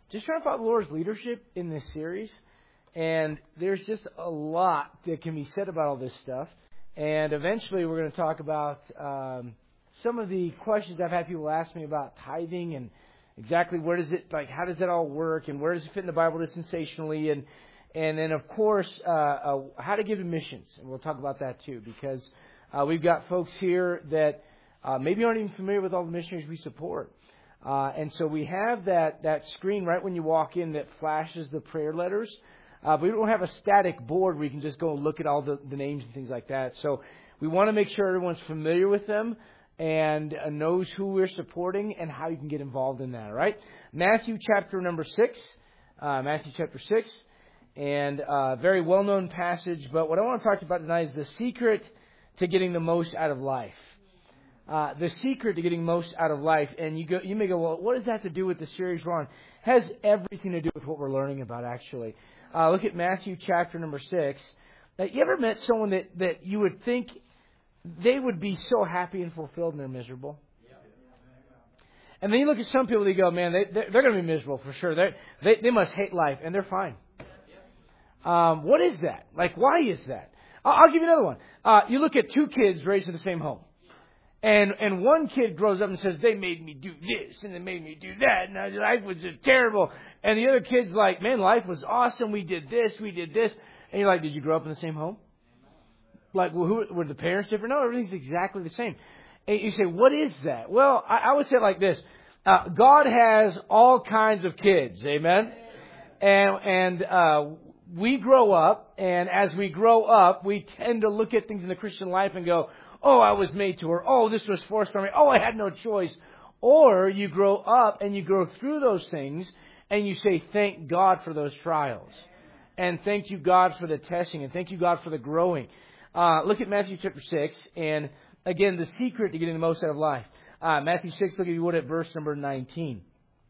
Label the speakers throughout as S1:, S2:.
S1: just trying to follow the Lord's leadership in this series. And there's just a lot that can be said about all this stuff. And eventually we're going to talk about some of the questions I've had people ask me about tithing and exactly where does it, like, how does that all work and where does it fit in the Bible dispensationally, and then of course how to give to missions, and we'll talk about that too, because we've got folks here that maybe aren't even familiar with all the missionaries we support, and so we have that screen right when you walk in that flashes the prayer letters. But we don't have a static board where you can just go and look at all the names and things like that. So we want to make sure everyone's familiar with them and knows who we're supporting and how you can get involved in that, all right? Matthew chapter number 6. Matthew chapter 6. And a very well-known passage. But what I want to talk about tonight is the secret to getting the most out of life. The secret to getting most out of life. And you may go, well, what does that have to do with the series we're on? It has everything to do with what we're learning about, actually. Look at Matthew chapter number 6. You ever met someone that you would think they would be so happy and fulfilled and they're miserable? And then you look at some people, they go, man, they're going to be miserable for sure. They must hate life, and they're fine. What is that? Like, why is that? I'll give you another one. You look at two kids raised in the same home. And one kid grows up and says, they made me do this and they made me do that, and life was just terrible. And the other kid's like, man, life was awesome. We did this. And you're like, did you grow up in the same home? Like, well, were the parents different? No, everything's exactly the same. And you say, what is that? Well, I would say it like this. God has all kinds of kids. Amen? And we grow up, and as we grow up, we tend to look at things in the Christian life and go, oh, I was made to, or oh, this was forced on me. Oh, I had no choice. Or you grow up and you go through those things and you say, thank God for those trials. And thank you, God, for the testing. And thank you, God, for the growing. Look at Matthew chapter 6. And again, the secret to getting the most out of life. Matthew 6, look if you would at verse number 19.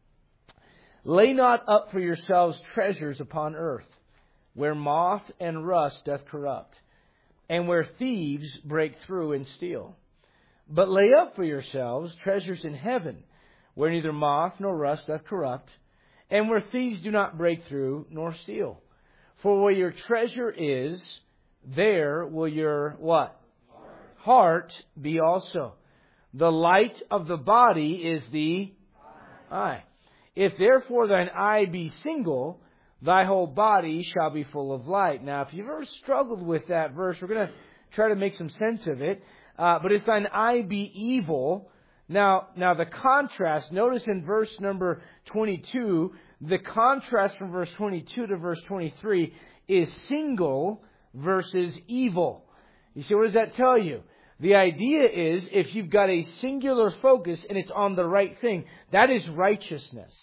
S1: Lay not up for yourselves treasures upon earth, where moth and rust doth corrupt, and where thieves break through and steal. But lay up for yourselves treasures in heaven, where neither moth nor rust doth corrupt, and where thieves do not break through nor steal. For where your treasure is, there will your what? Heart be also. The light of the body is the eye. If therefore thine eye be single, thy whole body shall be full of light. Now, if you've ever struggled with that verse, we're going to try to make some sense of it. But if thine eye be evil, now the contrast, notice in verse number 22, the contrast from verse 22 to verse 23 is single versus evil. You see, what does that tell you? The idea is if you've got a singular focus and it's on the right thing, that is righteousness.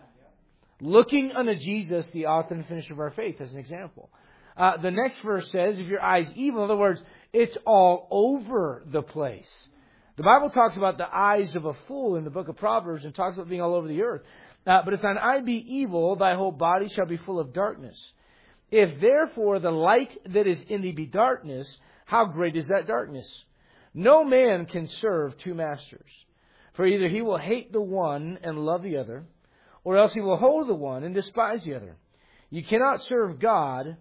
S1: Looking unto Jesus, the author and finisher of our faith, as an example. The next verse says, if your eye's evil, in other words, it's all over the place. The Bible talks about the eyes of a fool in the book of Proverbs and talks about being all over the earth. But if thine eye be evil, thy whole body shall be full of darkness. If therefore the light that is in thee be darkness, how great is that darkness? No man can serve two masters. For either he will hate the one and love the other, or else he will hold the one and despise the other. You cannot serve God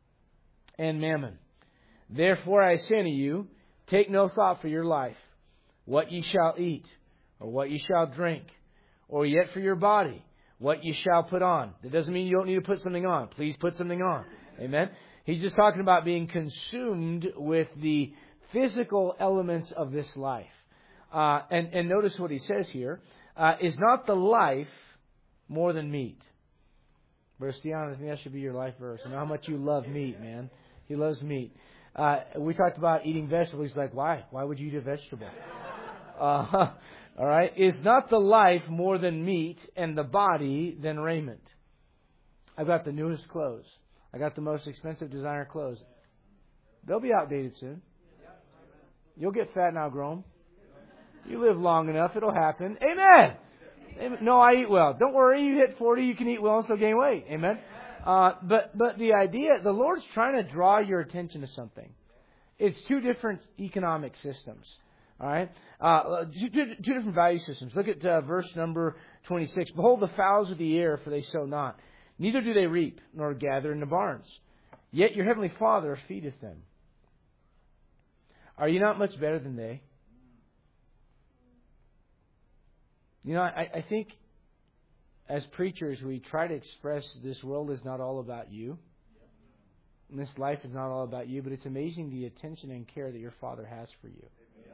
S1: and mammon. Therefore I say unto you, take no thought for your life, what ye shall eat, or what ye shall drink, or yet for your body, what ye shall put on. That doesn't mean you don't need to put something on. Please put something on. Amen? He's just talking about being consumed with the physical elements of this life. And notice what he says here. Is not the life more than meat? Verse Dion, I think that should be your life verse. I know how much you love meat, man. He loves meat. We talked about eating vegetables. He's like, why? Why would you eat a vegetable? All right. Is not the life more than meat, and the body than raiment? I've got the newest clothes. I got the most expensive designer clothes. They'll be outdated soon. You'll get fat and outgrown. You live long enough, it'll happen. Amen. No, I eat well. Don't worry, you hit 40, you can eat well and still gain weight. Amen. But the idea, the Lord's trying to draw your attention to something. It's two different economic systems. All right? Two different value systems. Look at verse number 26. Behold the fowls of the air, for they sow not, neither do they reap, nor gather in the barns. Yet your heavenly Father feedeth them. Are you not much better than they? You know, I think as preachers we try to express this world is not all about you. And this life is not all about you, but it's amazing the attention and care that your Father has for you.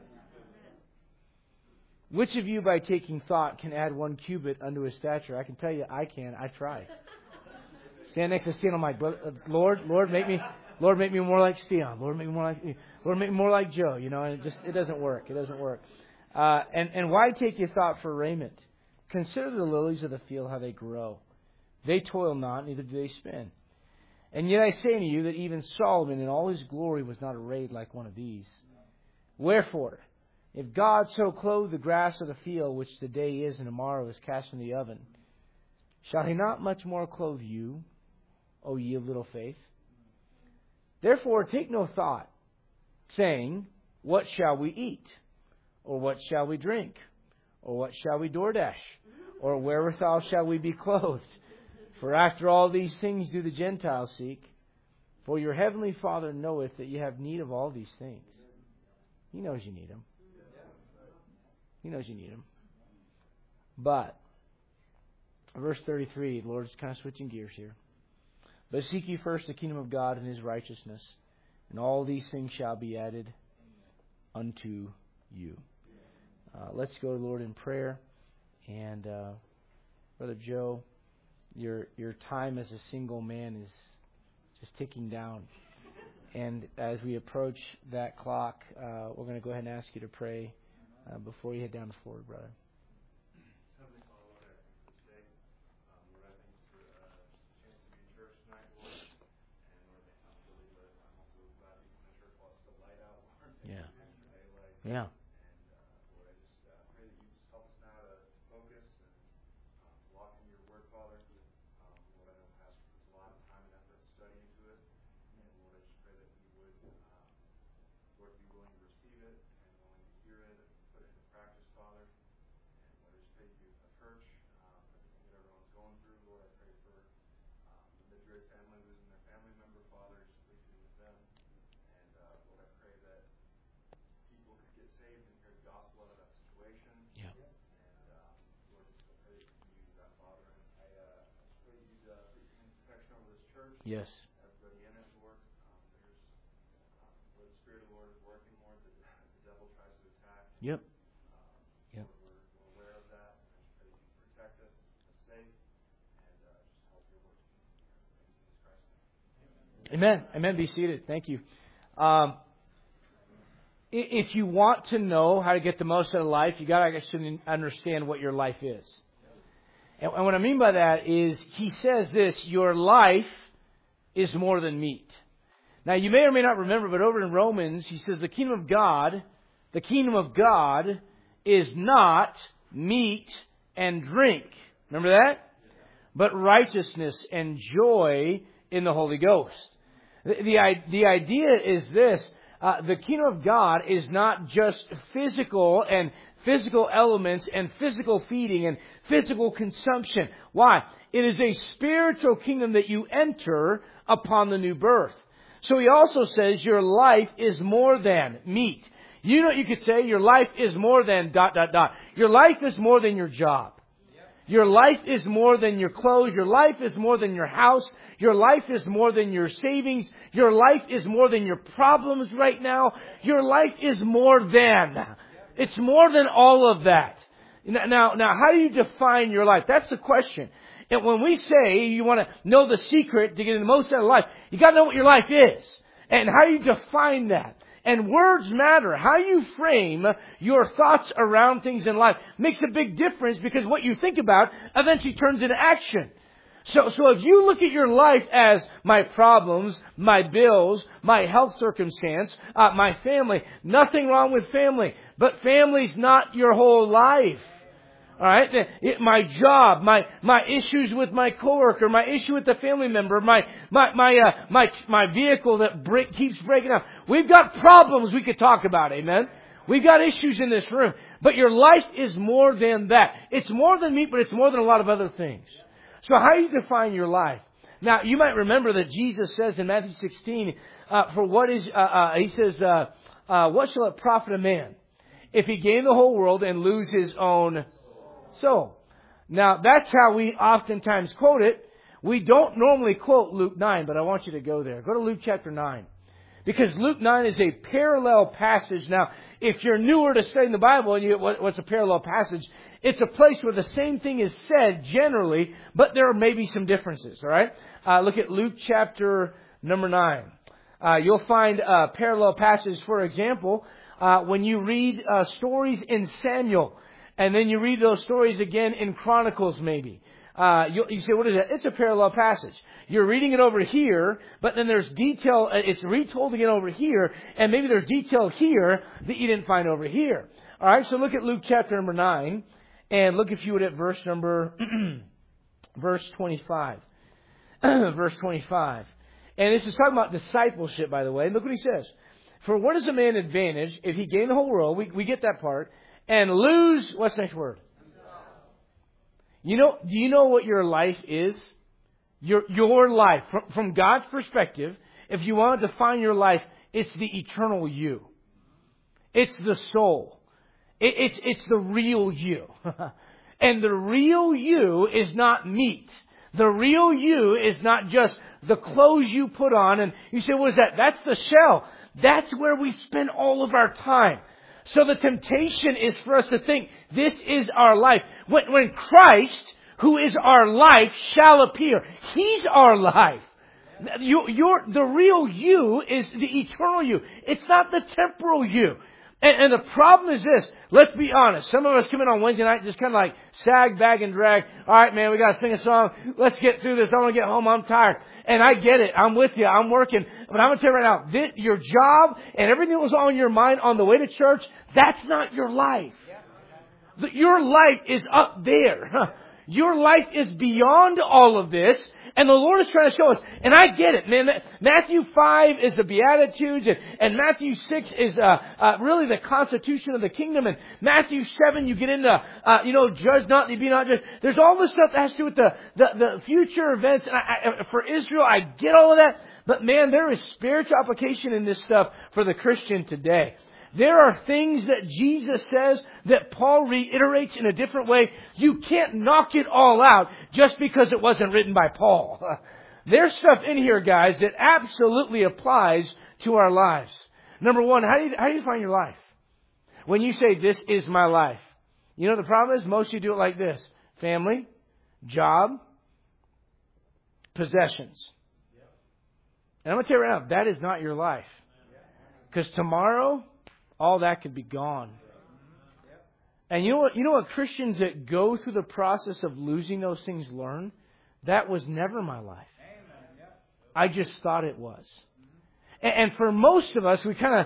S1: Which of you, by taking thought, can add 1 cubit unto his stature? I can tell you, I can. I try. Stand next to Stephen. I'm like, Lord, make me more like Stephen. Lord, make me more like Joe. You know, and it doesn't work. It doesn't work. And why take your thought for raiment? Consider the lilies of the field, how they grow. They toil not, neither do they spin. And yet I say unto you that even Solomon in all his glory was not arrayed like one of these. Wherefore, if God so clothe the grass of the field, which today is and tomorrow is cast in the oven, shall he not much more clothe you, O ye of little faith? Therefore take no thought, saying, what shall we eat? Or what shall we drink? Or what shall we DoorDash? Or wherewithal shall we be clothed? For after all these things do the Gentiles seek. For your heavenly Father knoweth that ye have need of all these things. He knows you need them. He knows you need them. But, verse 33, the Lord's kind of switching gears here. But seek ye first the kingdom of God and His righteousness, and all these things shall be added unto you. Let's go to the Lord in prayer. And Brother Joe, your time as a single man is just ticking down. And as we approach that clock, we're going to go ahead and ask you to pray before you head down to Florida, brother.
S2: Heavenly Father, Lord, I thank you for this day. Lord, I thank you for a chance to be in church tonight, Lord. And Lord, it may sound silly, but I'm also glad to be in church while it's still light out, Lord.
S1: Yeah.
S2: Daylight.
S1: Yeah.
S2: Lord, I just pray that you just help us now to focus and walk in your word, Father. Lord, I know Pastor puts a lot of time and effort to study into it. And Lord, I just pray that we would, Lord, be willing to receive it and willing to hear it and put it into practice, Father. And Lord, I just pray you for the church, everything that everyone's going through. Lord, I pray for the Madrid family losing their family member, Father. Just please be with them. And Lord, I pray that people could get saved and hear the gospel out of that situation.
S1: Yeah.
S2: And Lord, just I pray that you can use that, Father. And I just pray that you'd put your hand of protection over this church.
S1: Yes.
S2: Everybody in it, Lord. There's where the Spirit of the Lord is working, Lord, the devil tries to attack.
S1: Yep. Yep.
S2: Lord, we're aware of that. And I just pray that you protect us, keep us safe, and just help your work in Jesus Christ's name.
S1: Amen. Amen. Be seated. Thank you. If you want to know how to get the most out of life, you got to actually understand what your life is. And what I mean by that is, he says this: your life is more than meat. Now, you may or may not remember, but over in Romans, he says the kingdom of God is not meat and drink. Remember that? But righteousness and joy in the Holy Ghost. The idea is this: the kingdom of God is not just physical and physical elements and physical feeding and physical consumption. Why? It is a spiritual kingdom that you enter upon the new birth. So he also says your life is more than meat. You know, you could say your life is more than ... Your life is more than your job. Your life is more than your clothes. Your life is more than your house. Your life is more than your savings. Your life is more than your problems right now. Your life is more than. It's more than all of that. Now, how do you define your life? That's the question. And when we say you want to know the secret to get the most out of life, you got to know what your life is and how you define that. And words matter. How you frame your thoughts around things in life makes a big difference, because what you think about eventually turns into action. So if you look at your life as my problems, my bills, my health circumstance, my family, nothing wrong with family, but family's not your whole life. All right, my job, my issues with my coworker, my issue with the family member, my vehicle that keeps breaking down. We've got problems we could talk about, amen. We've got issues in this room. But your life is more than that. It's more than meat, but it's more than a lot of other things. So how do you define your life? Now, you might remember that Jesus says in Matthew 16, he says, what shall it profit a man if he gain the whole world and lose his own soul? Now, that's how we oftentimes quote it. We don't normally quote Luke 9, but I want you to go there. Go to Luke chapter 9. Because Luke 9 is a parallel passage. Now, if you're newer to studying the Bible and what's a parallel passage, it's a place where the same thing is said generally, but there may be some differences, all right? Look at Luke chapter number 9. You'll find parallel passages, for example, when you read stories in Samuel, and then you read those stories again in Chronicles maybe. You say, what is that? It's a parallel passage. You're reading it over here, but then there's detail, it's retold again over here, and maybe there's detail here that you didn't find over here. Alright, so look at Luke chapter number 9, and look if you would at verse 25. Verse 25. And this is talking about discipleship, by the way. Look what he says. For what is a man advantage if he gain the whole world, we get that part, and lose, what's the next word? Do you know what your life is? Your life, from God's perspective, if you want to define your life, it's the eternal you. It's the soul. It's the real you. And the real you is not meat. The real you is not just the clothes you put on. And you say, what is that? That's the shell. That's where we spend all of our time. So the temptation is for us to think this is our life. When Christ, who is our life, shall appear, He's our life. The real you is the eternal you. It's not the temporal you. And the problem is this. Let's be honest. Some of us come in on Wednesday night just kind of like sag, bag, and drag. All right, man, we got to sing a song. Let's get through this. I want to get home. I'm tired. And I get it. I'm with you. I'm working. But I'm going to tell you right now, your job and everything that was on your mind on the way to church, that's not your life. Your life is up there. Your life is beyond all of this. And the Lord is trying to show us. And I get it, man. Matthew 5 is the Beatitudes. And Matthew 6 is really the constitution of the kingdom. And Matthew 7, you get into, judge not, be not judged. There's all this stuff that has to do with the future events. And for Israel, I get all of that. But man, there is spiritual application in this stuff for the Christian today. There are things that Jesus says that Paul reiterates in a different way. You can't knock it all out just because it wasn't written by Paul. There's stuff in here, guys, that absolutely applies to our lives. Number one, how do you define your life? When you say, this is my life. You know the problem is? Most of you do it like this. Family, job, possessions. And I'm going to tell you right now, that is not your life. Because tomorrow, all that could be gone. And you know what Christians that go through the process of losing those things learn? That was never my life. I just thought it was. And for most of us, we kind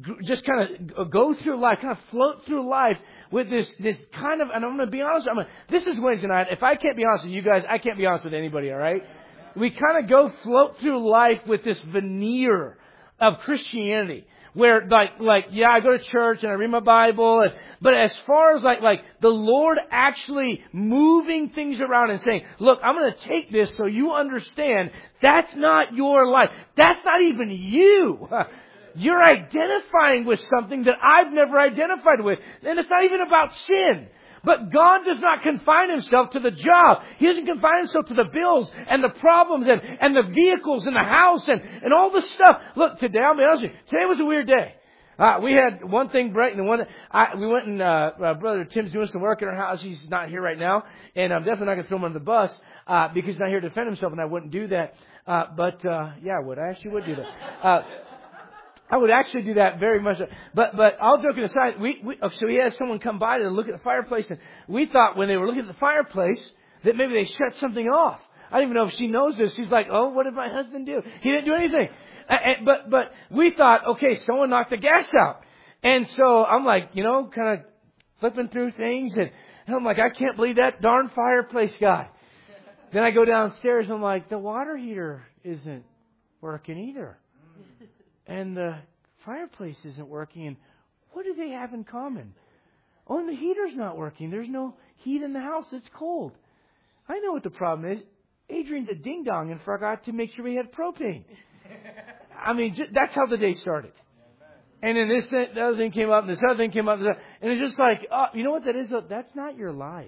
S1: of go through life, kind of float through life with this kind of, and I'm going to be honest, this is Wednesday night. If I can't be honest with you guys, I can't be honest with anybody, all right? We kind of float through life with this veneer of Christianity. Where I go to church and I read my Bible, but as far as like the Lord actually moving things around and saying, look, I'm going to take this so you understand that's not your life. That's not even you. You're identifying with something that I've never identified with. And it's not even about sin. But God does not confine Himself to the job. He doesn't confine Himself to the bills and the problems and the vehicles and the house and all the stuff. Look, today, I'll be honest with you, today was a weird day. We had one thing break, and we went and Brother Tim's doing some work in our house. He's not here right now, and I'm definitely not going to throw him under the bus because he's not here to defend himself, and I wouldn't do that. But I would. I actually would do that. I would actually do that very much. But all joking aside, so we had someone come by to look at the fireplace, and we thought when they were looking at the fireplace that maybe they shut something off. I don't even know if she knows this. She's like, oh, what did my husband do? He didn't do anything. But we thought, okay, someone knocked the gas out. And so I'm like, kind of flipping through things, and I'm like, I can't believe that darn fireplace guy. Then I go downstairs, and I'm like, the water heater isn't working either. And the fireplace isn't working. And What do they have in common? Oh, and the heater's not working. There's no heat in the house. It's cold. I know what the problem is. Adrian's a ding-dong and forgot to make sure we had propane. I mean, that's how the day started. And then the other thing came up, and this other thing came up, and it's just like, oh, you know what that is? That's not your life.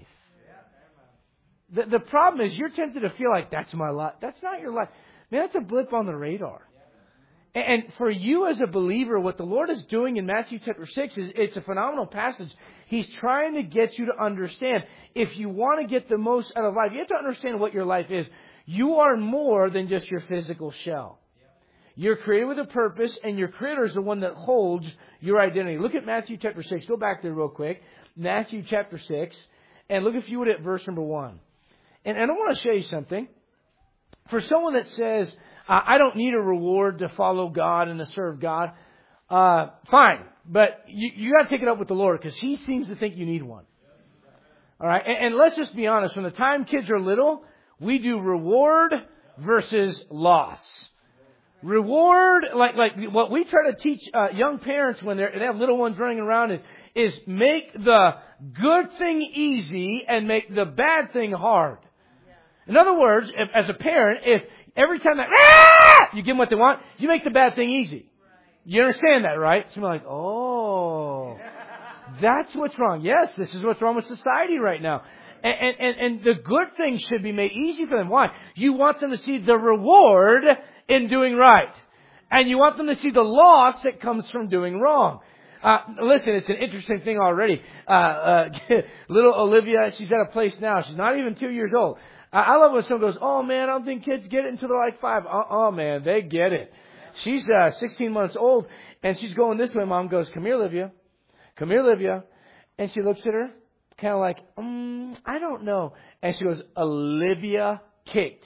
S1: The problem is you're tempted to feel like that's my life. That's not your life. Man, that's a blip on the radar. And for you as a believer, what the Lord is doing in Matthew chapter 6 is it's a phenomenal passage. He's trying to get you to understand if you want to get the most out of life, you have to understand what your life is. You are more than just your physical shell. You're created with a purpose, and your Creator is the one that holds your identity. Look at Matthew chapter 6. Go back there real quick. Matthew chapter 6. And look, if you would, at verse number 1. And I want to show you something. For someone that says, I don't need a reward to follow God and to serve God, fine. But you got to take it up with the Lord because He seems to think you need one. All right? And let's just be honest. From the time kids are little, we do reward versus loss. Reward, like what we try to teach young parents when they have little ones running around is make the good thing easy and make the bad thing hard. In other words, as a parent, if every time that you give them what they want, you make the bad thing easy. You understand that, right? So you're like, oh, that's what's wrong. Yes, this is what's wrong with society right now. And the good things should be made easy for them. Why? You want them to see the reward in doing right. And you want them to see the loss that comes from doing wrong. Listen, it's an interesting thing already. Little Olivia, she's at a place now. She's not even 2 years old. I love when someone goes, oh man, I don't think kids get it until they're like 5. Oh man, they get it. She's 16 months old, and she's going this way. Mom goes, come here, Olivia. Come here, Olivia. And she looks at her, kind of like, I don't know. And she goes, Olivia kicked.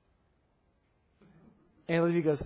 S1: And Olivia goes,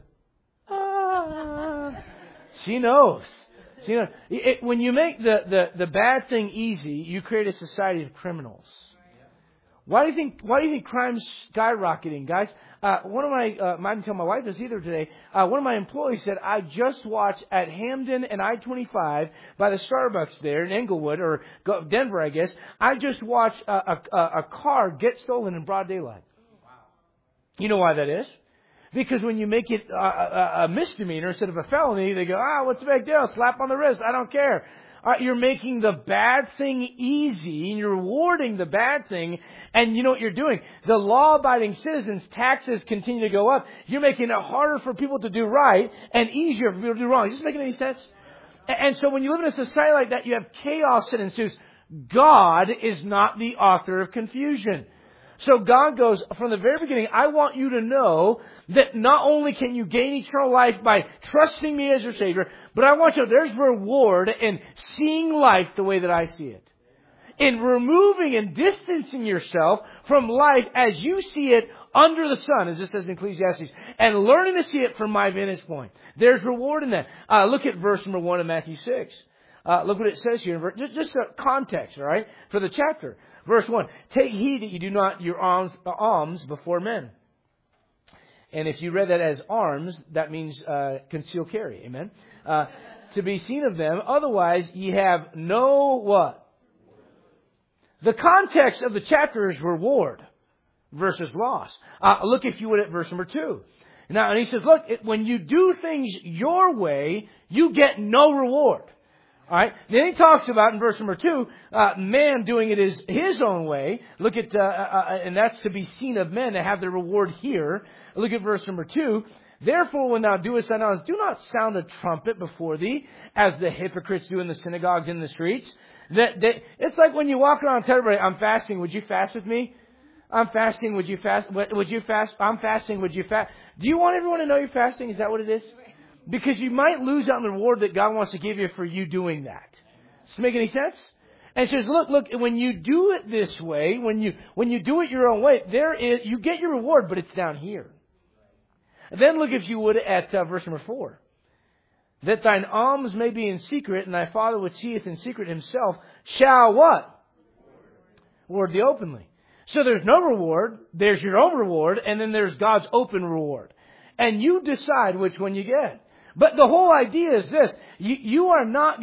S1: She knows. When you make the bad thing easy, you create a society of criminals. Why do you think crime's skyrocketing, guys? One of my, I didn't tell my wife this either today. One of my employees said, I just watched at Hamden and I-25 by the Starbucks there in Englewood or Denver, I guess. I just watched a car get stolen in broad daylight. You know why that is? Because when you make it a misdemeanor instead of a felony, they go, what's the big deal? Slap on the wrist. I don't care. You're making the bad thing easy, and you're rewarding the bad thing, and you know what you're doing. The law-abiding citizens' taxes continue to go up. You're making it harder for people to do right and easier for people to do wrong. Is this making any sense? And so when you live in a society like that, you have chaos that ensues. God is not the author of confusion. So God goes, from the very beginning, I want you to know that not only can you gain eternal life by trusting me as your Savior, but I want you to know there's reward in seeing life the way that I see it. In removing and distancing yourself from life as you see it under the sun, as it says in Ecclesiastes, and learning to see it from my vantage point. There's reward in that. Look at verse number 1 of Matthew 6. Look what it says here. Just a context, all right, for the chapter. Verse 1, take heed that you do not your alms before men. And if you read that as arms, that means conceal carry. Amen? To be seen of them. Otherwise, ye have no what? The context of the chapter is reward versus loss. Look, if you would, at verse number 2. Now, and he says, look, when you do things your way, you get no reward. All right. Then he talks about in verse number 2, man doing it his own way. Look at, and that's to be seen of men to have their reward here. Look at verse number 2. Therefore, when thou doest thine alms, do not sound a trumpet before thee, as the hypocrites do in the synagogues and the streets. It's like when you walk around and tell everybody, I'm fasting. Would you fast with me? I'm fasting. Would you fast? Would you fast? I'm fasting. Would you fast? Do you want everyone to know you're fasting? Is that what it is? Because you might lose out on the reward that God wants to give you for you doing that. Does it make any sense? And it says, look, when you do it this way, when you do it your own way, you get your reward, but it's down here. And then look, if you would, at verse number 4. That thine alms may be in secret, and thy Father which seeth in secret himself shall what? Reward thee openly. So there's no reward, there's your own reward, and then there's God's open reward. And you decide which one you get. But the whole idea is this. You are not going to...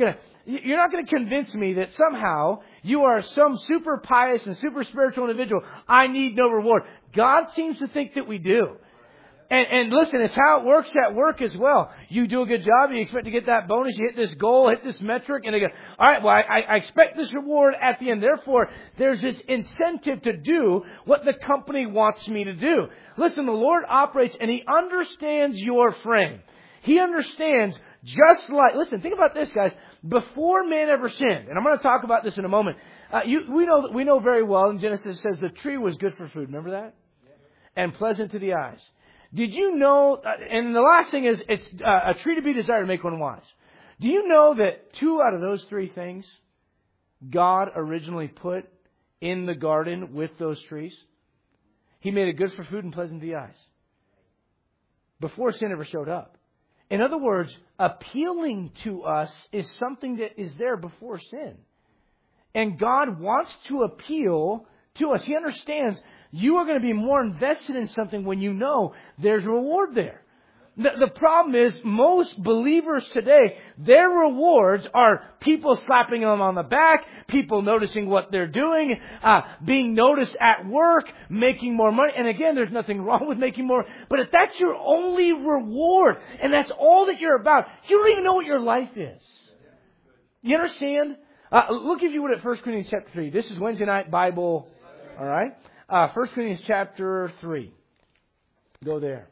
S1: You're not going to convince me that somehow you are some super pious and super spiritual individual. I need no reward. God seems to think that we do. And listen, it's how it works at work as well. You do a good job, you expect to get that bonus, you hit this goal, hit this metric, and they go, all right, well, I expect this reward at the end. Therefore, there's this incentive to do what the company wants me to do. Listen, the Lord operates and He understands your frame. He understands just like, listen, think about this, guys. Before man ever sinned, and I'm going to talk about this in a moment, we know very well in Genesis it says the tree was good for food. Remember that? And pleasant to the eyes. Did you know, and the last thing is, it's a tree to be desired to make one wise. Do you know that 2 out of those 3 things God originally put in the garden with those trees? He made it good for food and pleasant to the eyes. Before sin ever showed up. In other words, appealing to us is something that is there before sin. And God wants to appeal to us. He understands you are going to be more invested in something when you know there's reward there. The problem is most believers today, their rewards are people slapping them on the back, people noticing what they're doing, being noticed at work, making more money. And again, there's nothing wrong with making more. But if that's your only reward and that's all that you're about, you don't even know what your life is. You understand? Look if you would at 1 Corinthians chapter 3. This is Wednesday night Bible. All right? 1 Corinthians chapter 3. Go there.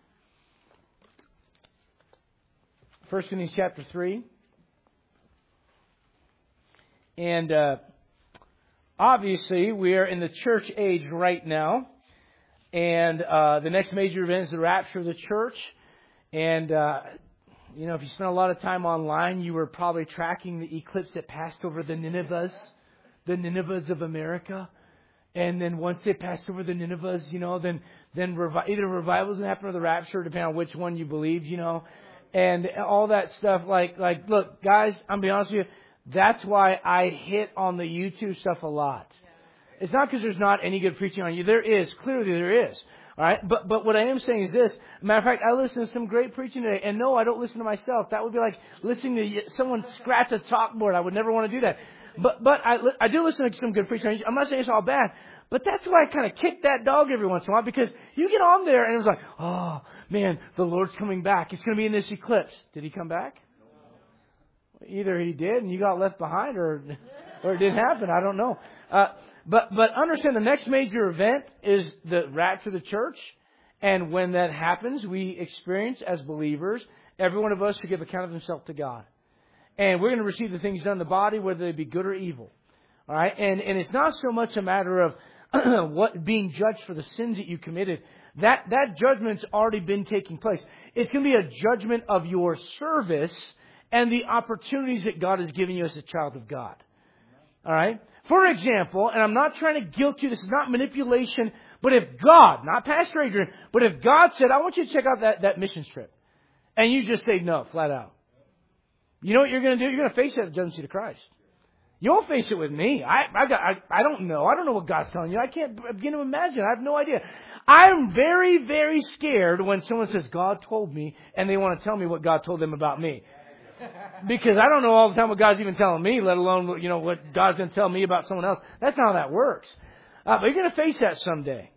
S1: 1 Corinthians chapter 3. And obviously we are in the church age right now. And the next major event is the rapture of the church. And if you spent a lot of time online, you were probably tracking the eclipse that passed over the Ninevehs of America. And then once they passed over the Ninevehs, then either revivals going to happen or the rapture, depending on which one you believe, and all that stuff. Like, look, guys, I'm being honest with you. That's why I hit on the YouTube stuff a lot. It's not because there's not any good preaching on you. There is. Clearly there is. All right. But what I am saying is this. Matter of fact, I listen to some great preaching today. And no, I don't listen to myself. That would be like listening to someone scratch a chalkboard. I would never want to do that. But I do listen to some good preaching. I'm not saying it's all bad. But that's why I kind of kick that dog every once in a while. Because you get on there and it's like, oh, man, the Lord's coming back. It's going to be in this eclipse. Did He come back? Either He did and you got left behind or it didn't happen. I don't know. But understand the next major event is the rapture of the church. And when that happens, we experience as believers, every one of us should give account of himself to God. And we're going to receive the things done in the body, whether they be good or evil. All right? And it's not so much a matter of what being judged for the sins that you committed. That judgment's already been taking place. It's going to be a judgment of your service and the opportunities that God has given you as a child of God. All right? For example, and I'm not trying to guilt you, this is not manipulation, but if God, not Pastor Adrian, but if God said, I want you to check out that missions trip, and you just say no, flat out, you know what you're going to do? You're going to face that at the judgment seat of Christ. You won't face it with me. I don't know. I don't know what God's telling you. I can't begin to imagine. I have no idea. I'm very, very scared when someone says, God told me, and they want to tell me what God told them about me. Because I don't know all the time what God's even telling me, let alone what God's going to tell me about someone else. That's not how that works. But you're going to face that someday.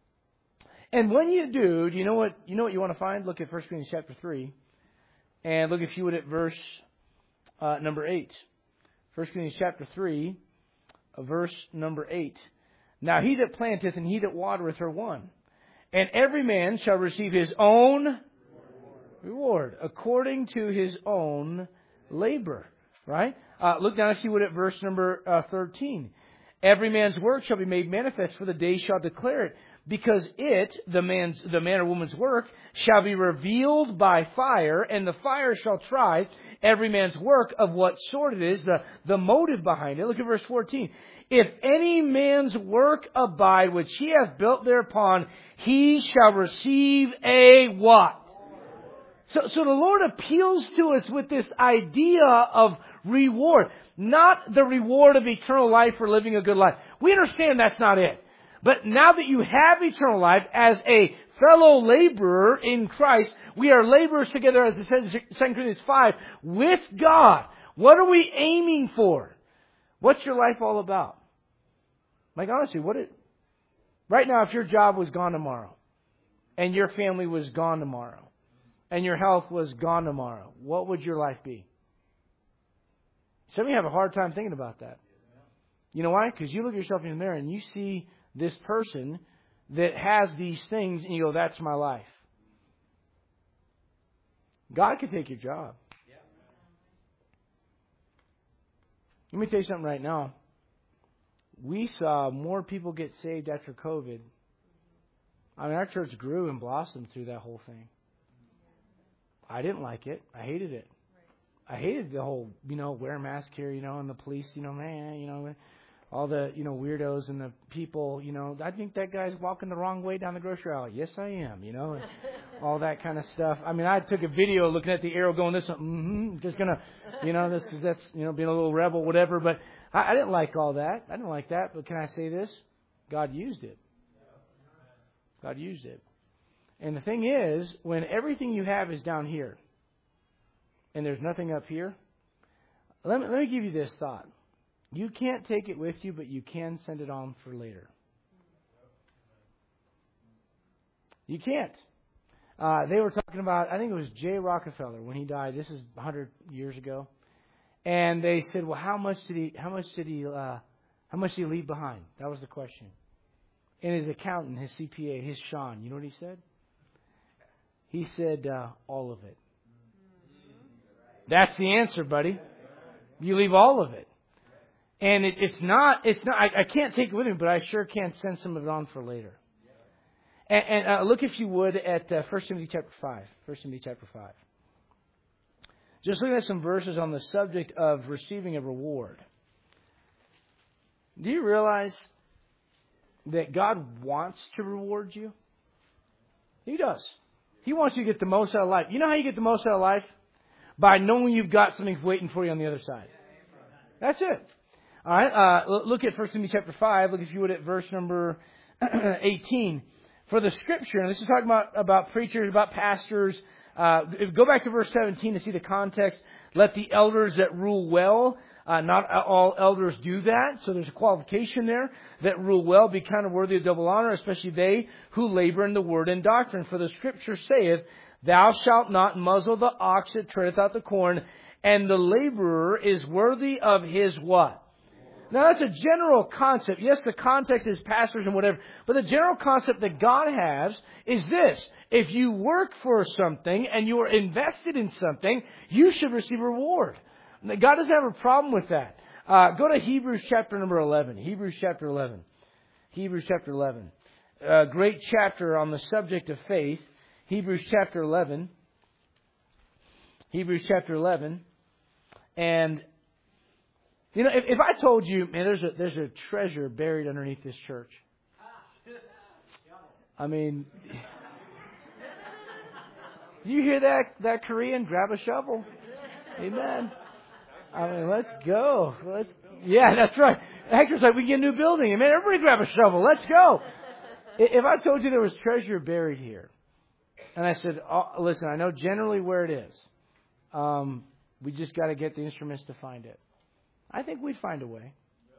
S1: And when you do you know what you want to find? Look at 1 Corinthians chapter 3. And look, if you would, at verse number 8. 1 Corinthians chapter 3, verse number 8. Now he that planteth and he that watereth are one. And every man shall receive his own reward according to his own labor. Right? Look down, if you would, at verse number 13. Every man's work shall be made manifest, for the day shall declare it. Because the man or woman's work, shall be revealed by fire, and the fire shall try every man's work of what sort it is, the motive behind it. Look at verse 14. If any man's work abide, which he hath built thereupon, he shall receive a what? So the Lord appeals to us with this idea of reward. Not the reward of eternal life for living a good life. We understand that's not it. But now that you have eternal life as a fellow laborer in Christ, we are laborers together, as it says in 2 Corinthians 5, with God. What are we aiming for? What's your life all about? Like honestly, right now, if your job was gone tomorrow, and your family was gone tomorrow, and your health was gone tomorrow, what would your life be? Some of you have a hard time thinking about that. You know why? Because you look at yourself in the mirror and you see this person that has these things and you go, that's my life. God could take your job. Let me tell you something right now. We saw more people get saved after COVID. I mean, our church grew and blossomed through that whole thing. I didn't like it. I hated it. I hated the whole, wear a mask here, and the police, all the, weirdos and the people, I think that guy's walking the wrong way down the grocery aisle. Yes, I am, and all that kind of stuff. I mean, I took a video looking at the arrow going this, just gonna, that's, being a little rebel, whatever. But I didn't like all that. I didn't like that. But can I say this? God used it. God used it. And the thing is, when everything you have is down here, and there's nothing up here, let me give you this thought. You can't take it with you, but you can send it on for later. You can't. They were talking about, I think it was Jay Rockefeller when he died. This is 100 years ago, and they said, "Well, how much did he leave behind?" That was the question. And his accountant, his CPA, his Sean, you know what he said? He said, "All of it." That's the answer, buddy. You leave all of it. And it's not, I can't take it with me, but I sure can send some of it on for later. And look, if you would, at 1 Timothy chapter 5. 1 Timothy chapter 5. Just looking at some verses on the subject of receiving a reward. Do you realize that God wants to reward you? He does. He wants you to get the most out of life. You know how you get the most out of life? By knowing you've got something waiting for you on the other side. That's it. All right. Look at 1 Timothy chapter 5. Look, if you would, at verse number 18. For the Scripture, and this is talking about preachers, about pastors. Go back to verse 17 to see the context. Let the elders that rule well. Not all elders do that. So there's a qualification there. That rule well, be counted worthy of double honor, especially they who labor in the word and doctrine. For the Scripture saith, Thou shalt not muzzle the ox that treadeth out the corn, and the laborer is worthy of his what? Now that's a general concept. Yes, the context is pastors and whatever, but the general concept that God has is this. If you work for something and you are invested in something, you should receive a reward. God doesn't have a problem with that. Go to Hebrews chapter number 11. Hebrews chapter 11. Hebrews chapter 11. A great chapter on the subject of faith. Hebrews chapter 11. Hebrews chapter 11. And, if I told you, man, there's a treasure buried underneath this church. I mean, do you hear that Korean? Grab a shovel. Amen. I mean, let's go. Yeah, that's right. Hector's like, we can get a new building. Amen. Everybody grab a shovel. Let's go. If I told you there was treasure buried here, and I said, listen, I know generally where it is. We just got to get the instruments to find it. I think we'd find a way.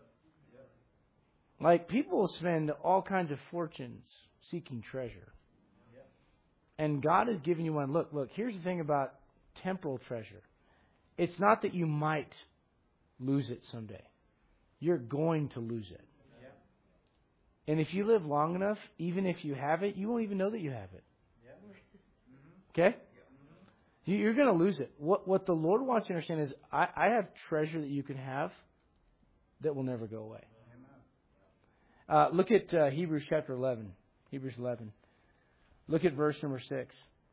S1: Like, people will spend all kinds of fortunes seeking treasure. And God has given you one. Look, here's the thing about temporal treasure. It's not that you might lose it someday. You're going to lose it. And if you live long enough, even if you have it, you won't even know that you have it. Okay? You're going to lose it. What the Lord wants you to understand is, I have treasure that you can have that will never go away. Look at Hebrews chapter 11. Hebrews 11. Look at verse number 6.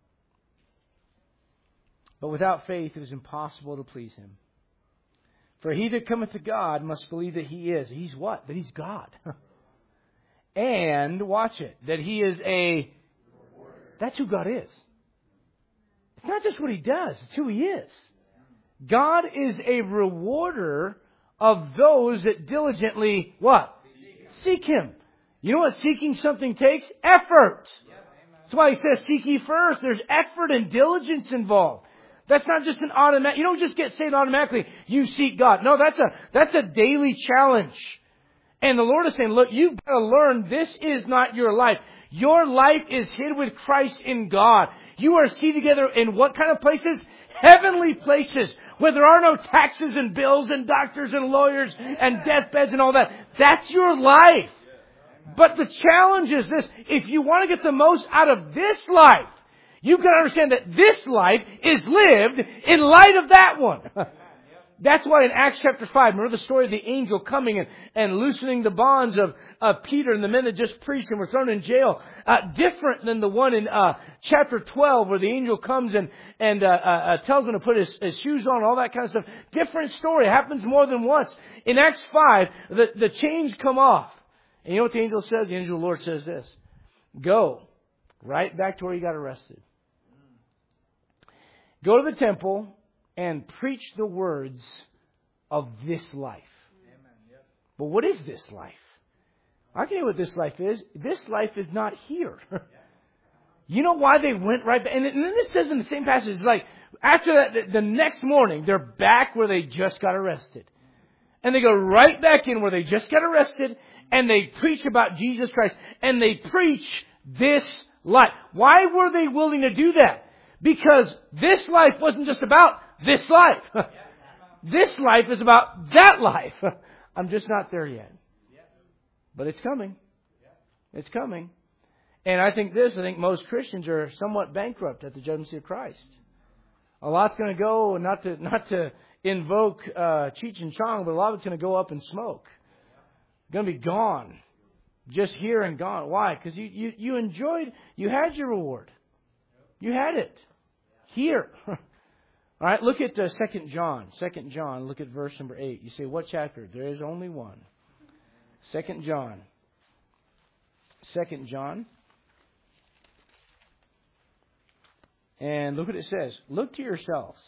S1: But without faith it is impossible to please Him. For he that cometh to God must believe that He is. He's what? That He's God. And, watch it, that He is a... That's who God is. It's not just what He does, it's who He is. God is a rewarder of those that diligently, what? Seek Him. You know what seeking something takes? Effort. That's why He says, seek ye first. There's effort and diligence involved. That's not just an automatic. You don't just get saved automatically. You seek God. No, that's a daily challenge. And the Lord is saying, look, you've got to learn this is not your life. Your life is hid with Christ in God. You are seated together in what kind of places? Heavenly places, where there are no taxes and bills and doctors and lawyers and deathbeds and all that. That's your life. But the challenge is this. If you want to get the most out of this life, you've got to understand that this life is lived in light of that one. That's why in Acts chapter 5, remember the story of the angel coming and loosening the bonds of Peter and the men that just preached and were thrown in jail. Different than the one in chapter 12 where the angel comes and tells him to put his shoes on, all that kind of stuff. Different story. It happens more than once. In Acts 5, the chains come off. And you know what the angel says? The angel of the Lord says this. Go right back to where you got arrested. Go to the temple and preach the words of this life. Amen. But what is this life? I can tell you what this life is. This life is not here. You know why they went right back? And then it says in the same passage, like, after that, the next morning, they're back where they just got arrested. And they go right back in where they just got arrested, and they preach about Jesus Christ, and they preach this life. Why were they willing to do that? Because this life wasn't just about this life. This life is about that life. I'm just not there yet. But it's coming. It's coming. And I think most Christians are somewhat bankrupt at the judgment seat of Christ. A lot's going to go, not to invoke Cheech and Chong, but a lot of it's going to go up in smoke. Going to be gone. Just here and gone. Why? Because you enjoyed, you had your reward. You had it. Here. All right, look at 2 John. 2 John, look at verse number 8. You say, what chapter? There is only one. 2 John. 2 John. And look what it says. Look to yourselves.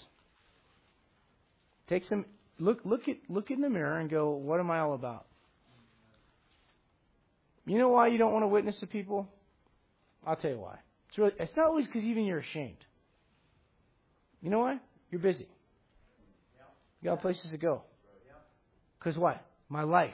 S1: Take some look in the mirror and go, what am I all about? You know why you don't want to witness to people? I'll tell you why. It's not always because even you're ashamed. You know why? You're busy. You got places to go. Because what? My life.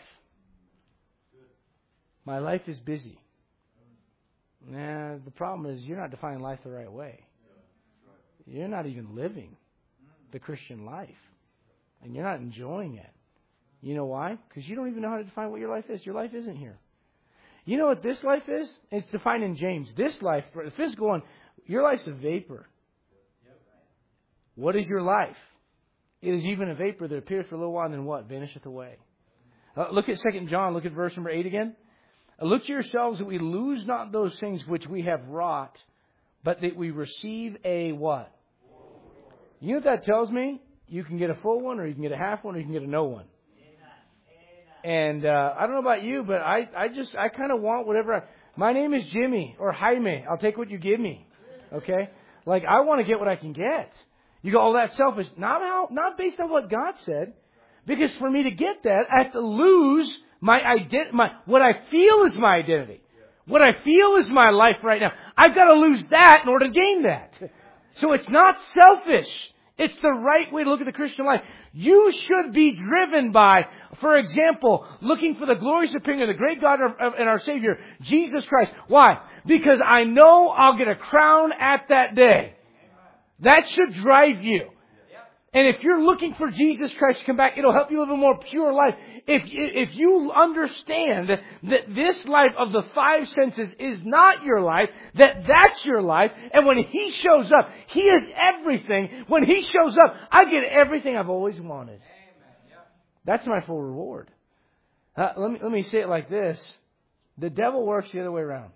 S1: My life is busy. Nah, the problem is you're not defining life the right way. You're not even living the Christian life. And you're not enjoying it. You know why? Because you don't even know how to define what your life is. Your life isn't here. You know what this life is? It's defined in James. This life, for the physical one, your life's a vapor. What is your life? It is even a vapor that appears for a little while and then what? Vanisheth away. Look at 2 John. Look at verse number 8 again. Look to yourselves that we lose not those things which we have wrought, but that we receive a what? You know what that tells me? You can get a full one, or you can get a half one, or you can get a no one. And I don't know about you, but I kind of want whatever. My name is Jimmy or Jaime. I'll take what you give me. Okay? Like, I want to get what I can get. You go, oh, that's selfish. Not based on what God said. Because for me to get that, I have to lose my identity. What I feel is my identity. What I feel is my life right now. I've got to lose that in order to gain that. So it's not selfish. It's the right way to look at the Christian life. You should be driven by, for example, looking for the glorious appearing of the great God and our Savior, Jesus Christ. Why? Because I know I'll get a crown at that day. That should drive you. And if you're looking for Jesus Christ to come back, it'll help you live a more pure life. If you understand that this life of the five senses is not your life, that's your life, and when He shows up, He is everything. When He shows up, I get everything I've always wanted. That's my full reward. Let me say it like this. The devil works the other way around.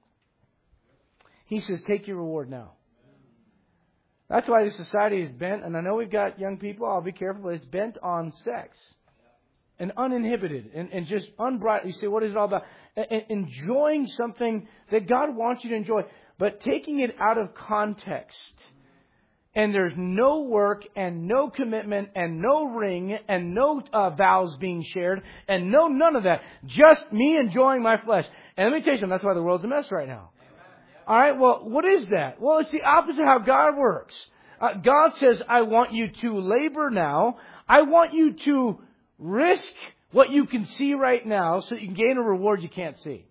S1: He says, take your reward now. That's why this society is bent, and I know we've got young people, I'll be careful, but it's bent on sex. And uninhibited, and just unbridled. You say, what is it all about? Enjoying something that God wants you to enjoy, but taking it out of context. And there's no work, and no commitment, and no ring, and no vows being shared, and none of that. Just me enjoying my flesh. And let me tell you something, that's why the world's a mess right now. All right, well, what is that? Well, it's the opposite of how God works. God says, I want you to labor now. I want you to risk what you can see right now so you can gain a reward you can't see.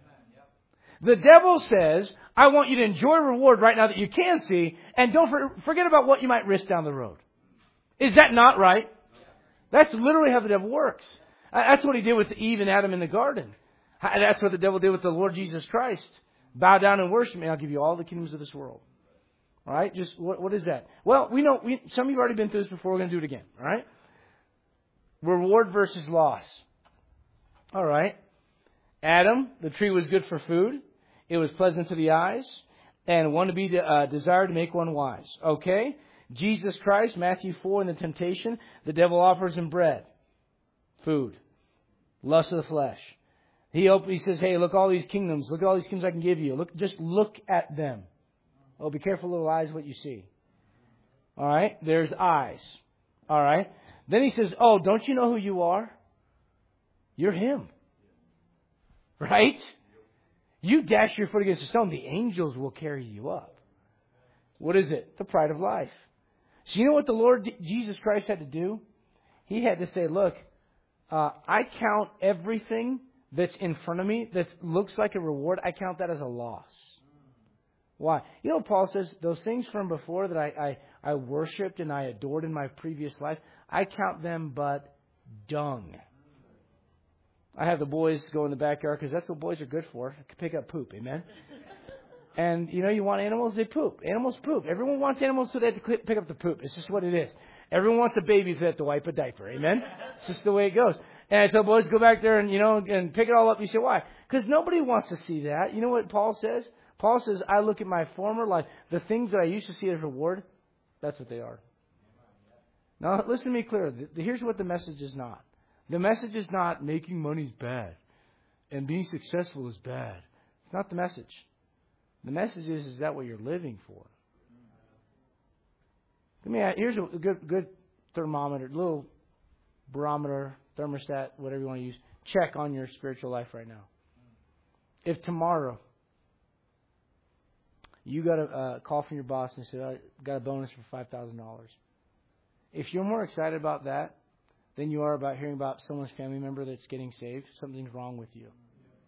S1: The devil says, I want you to enjoy reward right now that you can see, and don't forget about what you might risk down the road. Is that not right? That's literally how the devil works. That's what he did with Eve and Adam in the garden. That's what the devil did with the Lord Jesus Christ. Bow down and worship me, I'll give you all the kingdoms of this world. All right? Just what is that? Well, we know some of you have already been through this before. We're going to do it again. All right? Reward versus loss. All right. Adam, the tree was good for food. It was pleasant to the eyes, and one to be desired to make one wise. Okay. Jesus Christ, Matthew 4, in the temptation, the devil offers him bread, food, lust of the flesh. He says, hey, look all these kingdoms. Look at all these kingdoms I can give you. Just look at them. Oh, be careful, little eyes, what you see. All right. There's eyes. All right. Then he says, oh, don't you know who you are? You're him. Right? You dash your foot against a stone, the angels will carry you up. What is it? The pride of life. So you know what the Lord Jesus Christ had to do? He had to say, look, I count everything that's in front of me that looks like a reward, I count that as a loss. Why? You know, Paul says, those things from before that I worshipped and I adored in my previous life, I count them but dung. I have the boys go in the backyard because that's what boys are good for. Pick up poop, amen? And, you want animals, they poop. Animals poop. Everyone wants animals so they have to pick up the poop. It's just what it is. Everyone wants a baby so they have to wipe a diaper, amen? It's just the way it goes. And I tell boys, go back there and, and pick it all up. You say, why? Because nobody wants to see that. You know what Paul says? Paul says, I look at my former life. The things that I used to see as reward, that's what they are. Now, listen to me clearly. Here's what the message is not. The message is not making money is bad and being successful is bad. It's not the message. The message is that what you're living for? Here's a good thermometer, little barometer, thermostat, whatever you want to use. Check on your spiritual life right now. If tomorrow you got a call from your boss and said, I got a bonus for $5,000. If you're more excited about that than you are about hearing about someone's family member that's getting saved, something's wrong with you.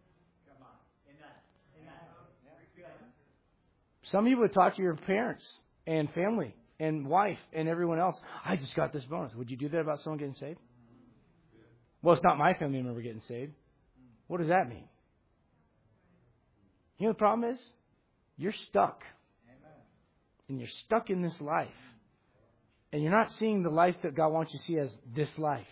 S1: Some of you would talk to your parents and family and wife and everyone else. I just got this bonus. Would you do that about someone getting saved? Well, it's not my family member getting saved. What does that mean? You know the problem is? You're stuck. And you're stuck in this life. And you're not seeing the life that God wants you to see as this life.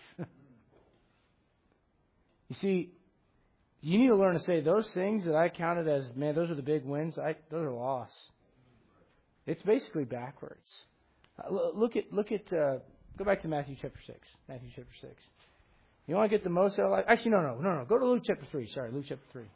S1: You see, you need to learn to say those things that I counted as, man, those are the big wins. Those are loss. It's basically backwards. Look at. Go back to Matthew chapter 6. Matthew chapter 6. You want to get the most out of life? Actually, no. Go to Luke chapter 3. Sorry, Luke chapter 3.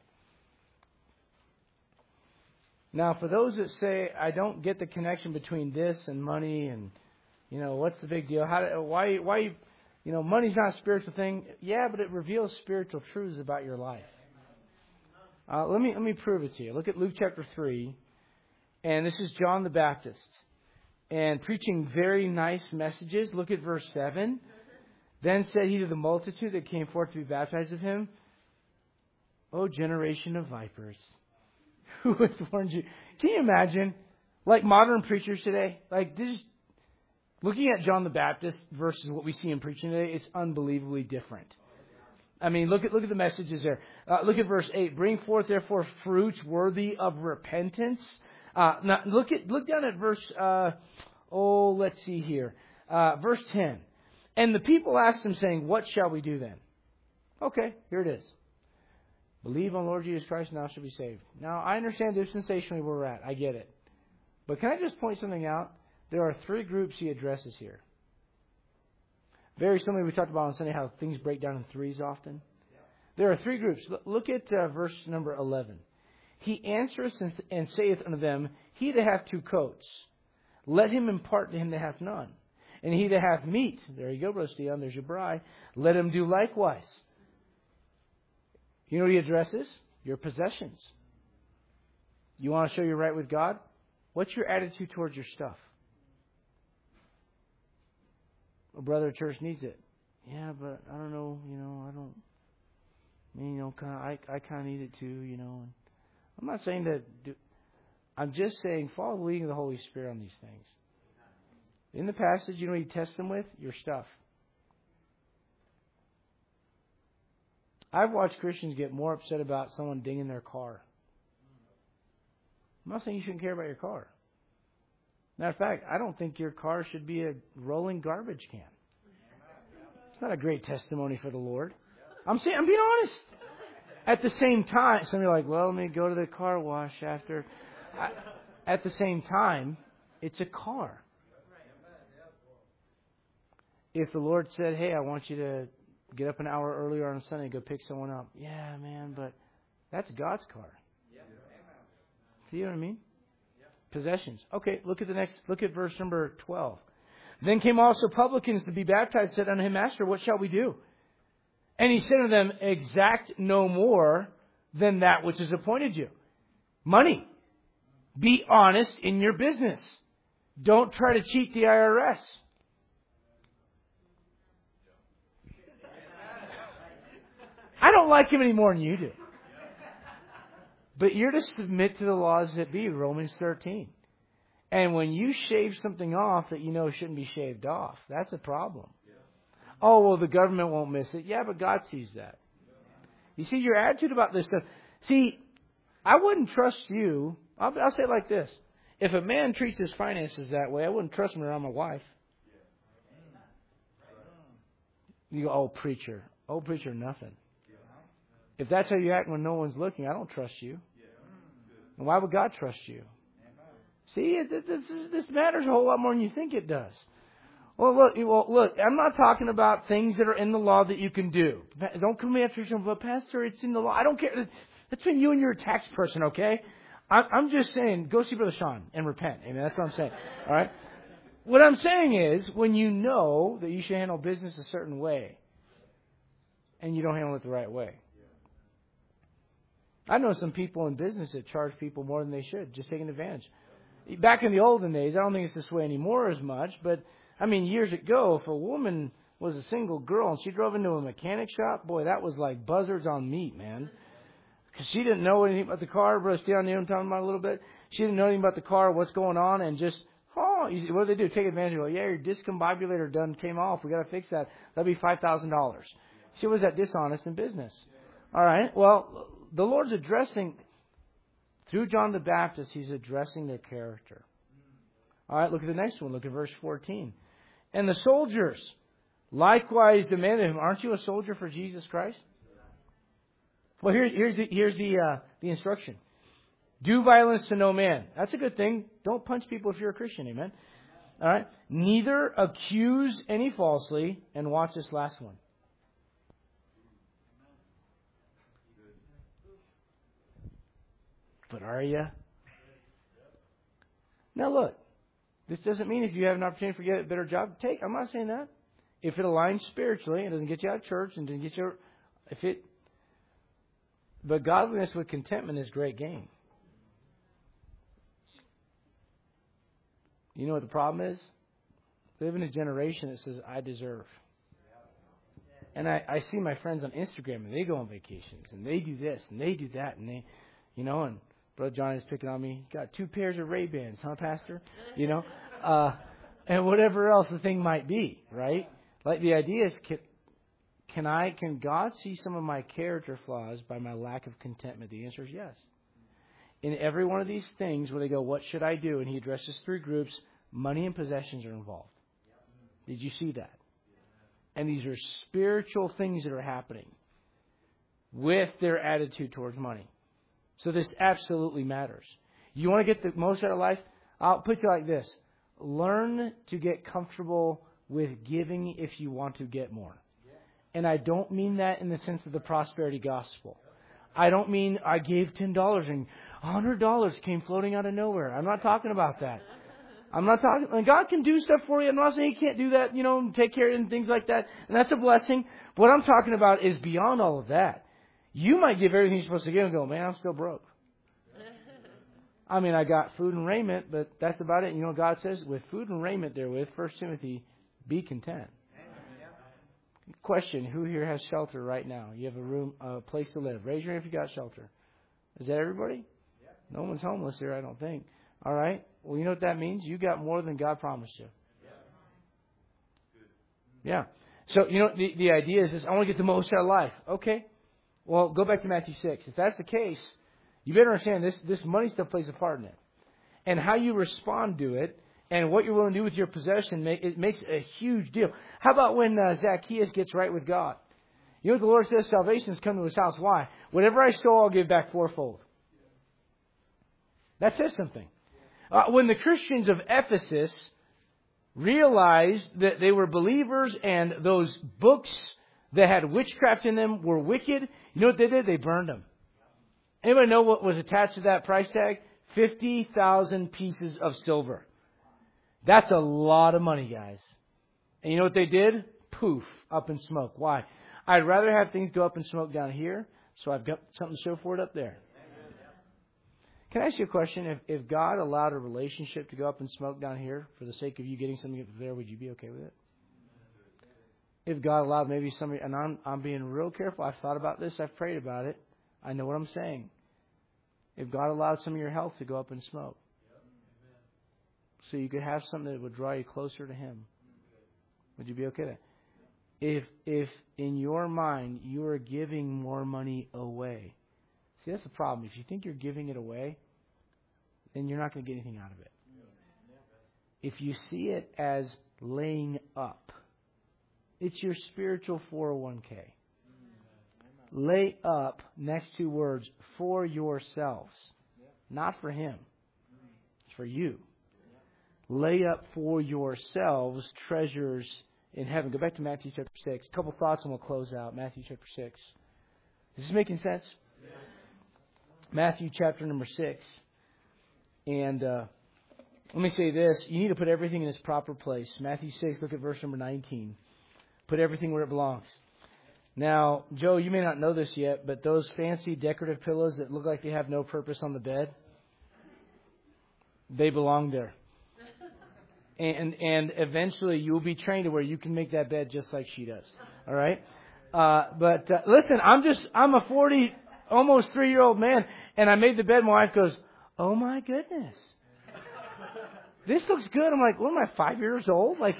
S1: Now, for those that say, I don't get the connection between this and money and, what's the big deal? Why, money's not a spiritual thing. Yeah, but it reveals spiritual truths about your life. Let me prove it to you. Look at Luke chapter 3. And this is John the Baptist. And preaching very nice messages. Look at verse 7. Then said he to the multitude that came forth to be baptized of him, O generation of vipers, who has warned you? Can you imagine? Like modern preachers today, like this, looking at John the Baptist versus what we see in preaching today, it's unbelievably different. I mean, look at the messages there. Look at verse 8. Bring forth therefore fruits worthy of repentance. Now look down at verse. Let's see here. Verse 10. And the people asked him, saying, "What shall we do then?" Okay, here it is. Believe on Lord Jesus Christ, and thou shalt be saved. Now, I understand there's sensationally where we're at. I get it. But can I just point something out? There are three groups he addresses here. Very similar, we talked about on Sunday how things break down in threes often. There are three groups. Look at verse number 11. He answereth and saith unto them, He that hath two coats, let him impart to him that hath none. And he that hath meat, there you go, Brother Steon, there's your bride, let him do likewise. You know what he addresses? Your possessions. You want to show you're right with God? What's your attitude towards your stuff? a brother at church needs it. Yeah, but I don't know, I kind of need it too, And I'm not saying that. I'm just saying follow the leading of the Holy Spirit on these things. In the passage, you know what you test them with? Your stuff. I've watched Christians get more upset about someone dinging their car. I'm not saying you shouldn't care about your car. Matter of fact, I don't think your car should be a rolling garbage can. It's not a great testimony for the Lord. I'm being honest. At the same time, some of you are like, well, let me go to the car wash after. At the same time, it's a car. If the Lord said, hey, I want you to get up an hour earlier on Sunday and go pick someone up. Yeah, man, but that's God's car. See what I mean? Possessions. Okay, look at verse number 12. Then came also publicans to be baptized, said unto him, Master, what shall we do? And he said unto them, exact no more than that which is appointed you. Money. Be honest in your business. Don't try to cheat the IRS. I don't like him any more than you do. But you're to submit to the laws that be, Romans 13. And when you shave something off that you know shouldn't be shaved off, that's a problem. Oh, well, the government won't miss it. Yeah, but God sees that. You see, your attitude about this stuff. See, I wouldn't trust you. I'll say it like this. If a man treats his finances that way, I wouldn't trust him around my wife. You go, oh, preacher, nothing. If that's how you act when no one's looking, I don't trust you. And why would God trust you? See, this matters a whole lot more than you think it does. Well, look, I'm not talking about things that are in the law that you can do. Don't come after yourself, but Pastor, it's in the law. I don't care. That's between you and your tax person, okay? I'm just saying, go see Brother Sean and repent. Amen. That's what I'm saying. All right? What I'm saying is, when you know that you should handle business a certain way, and you don't handle it the right way. I know some people in business that charge people more than they should, just taking advantage. Back in the olden days, I don't think it's this way anymore as much, but I mean, years ago, if a woman was a single girl and she drove into a mechanic shop, boy, that was like buzzards on meat, man. Because she didn't know anything about the car. Brother Steve, I'm talking about a little bit. She didn't know anything about the car, what's going on, and just, what do they do? Take advantage of it. Yeah, your discombobulator done came off. We got to fix that. That'll be $5,000. She was that dishonest in business. All right, well, the Lord's addressing, through John the Baptist, He's addressing their character. All right, look at the next one. Look at verse 14. And the soldiers likewise demanded him, aren't you a soldier for Jesus Christ? Well, here's the instruction. Do violence to no man. That's a good thing. Don't punch people if you're a Christian, amen? All right. Neither accuse any falsely. And watch this last one. But are you? Now look, this doesn't mean if you have an opportunity to get a better job, take. I'm not saying that. If it aligns spiritually, it doesn't get you out of church and doesn't get you. But godliness with contentment is great gain. You know what the problem is? We live in a generation that says, I deserve. And I see my friends on Instagram and they go on vacations and they do this and they do that and they, and Brother John is picking on me. Got 2 pairs of Ray-Bans, huh, Pastor? And whatever else the thing might be, right? Like the idea is, can God see some of my character flaws by my lack of contentment? The answer is yes. In every one of these things where they go, what should I do? And He addresses 3 groups. Money and possessions are involved. Did you see that? And these are spiritual things that are happening with their attitude towards money. So this absolutely matters. You want to get the most out of life? I'll put you like this. Learn to get comfortable with giving if you want to get more. And I don't mean that in the sense of the prosperity gospel. I don't mean I gave $10 and $100 came floating out of nowhere. I'm not talking about that. I'm not talking, and God can do stuff for you. I'm not saying He can't do that, take care of it and things like that. And that's a blessing. What I'm talking about is beyond all of that. You might give everything you're supposed to give and go, man, I'm still broke. I mean, I got food and raiment, but that's about it. God says, with food and raiment therewith, 1 Timothy, be content. Question, who here has shelter right now? You have a room, a place to live. Raise your hand if you got shelter. Is that everybody? No one's homeless here, I don't think. All right. Well, you know what that means? You got more than God promised you. Yeah. So, the idea is this, I want to get the most out of life. Okay. Well, go back to Matthew 6. If that's the case, you better understand this money stuff plays a part in it. And how you respond to it and what you're willing to do with your possession, it makes a huge deal. How about when Zacchaeus gets right with God? You know what the Lord says? Salvation has come to his house. Why? Whatever I stole, I'll give back fourfold. That says something. When the Christians of Ephesus realized that they were believers and those books that had witchcraft in them were wicked, you know what they did? They burned them. Anybody know what was attached to that price tag? 50,000 pieces of silver. That's a lot of money, guys. And you know what they did? Poof, up in smoke. Why? I'd rather have things go up in smoke down here, so I've got something to show for it up there. Can I ask you a question? If God allowed a relationship to go up in smoke down here for the sake of you getting something up there, would you be okay with it? If God allowed maybe somebody, and I'm being real careful. I've thought about this. I've prayed about it. I know what I'm saying. If God allowed some of your health to go up in smoke, so you could have something that would draw you closer to Him, would you be okay with that? If in your mind you are giving more money away, see, that's the problem. If you think you're giving it away, then you're not going to get anything out of it. If you see it as laying up, it's your spiritual 401k. Lay up, next two words, for yourselves. Not for Him. It's for you. Lay up for yourselves treasures in heaven. Go back to Matthew chapter 6. A couple thoughts and we'll close out. Matthew chapter 6. Is this making sense? Yeah. Matthew chapter number 6. And let me say this. You need to put everything in its proper place. Matthew 6, look at verse number 19. Put everything where it belongs. Now, Joe, you may not know this yet, but those fancy decorative pillows that look like they have no purpose on the bed, they belong there. And eventually you will be trained to where you can make that bed just like she does. All right? But listen, I'm a 40, almost 3-year-old man, and I made the bed. My wife goes, "Oh my goodness, this looks good." I'm like, "What am I, 5 years old? Like,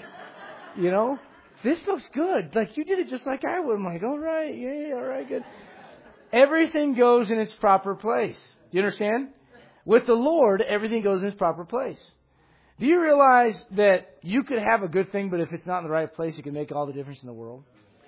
S1: this looks good. Like you did it just like I would." I'm like, "All right, yeah, all right, good." Everything goes in its proper place. Do you understand? With the Lord, everything goes in its proper place. Do you realize that you could have a good thing, but if it's not in the right place, it can make all the difference in the world?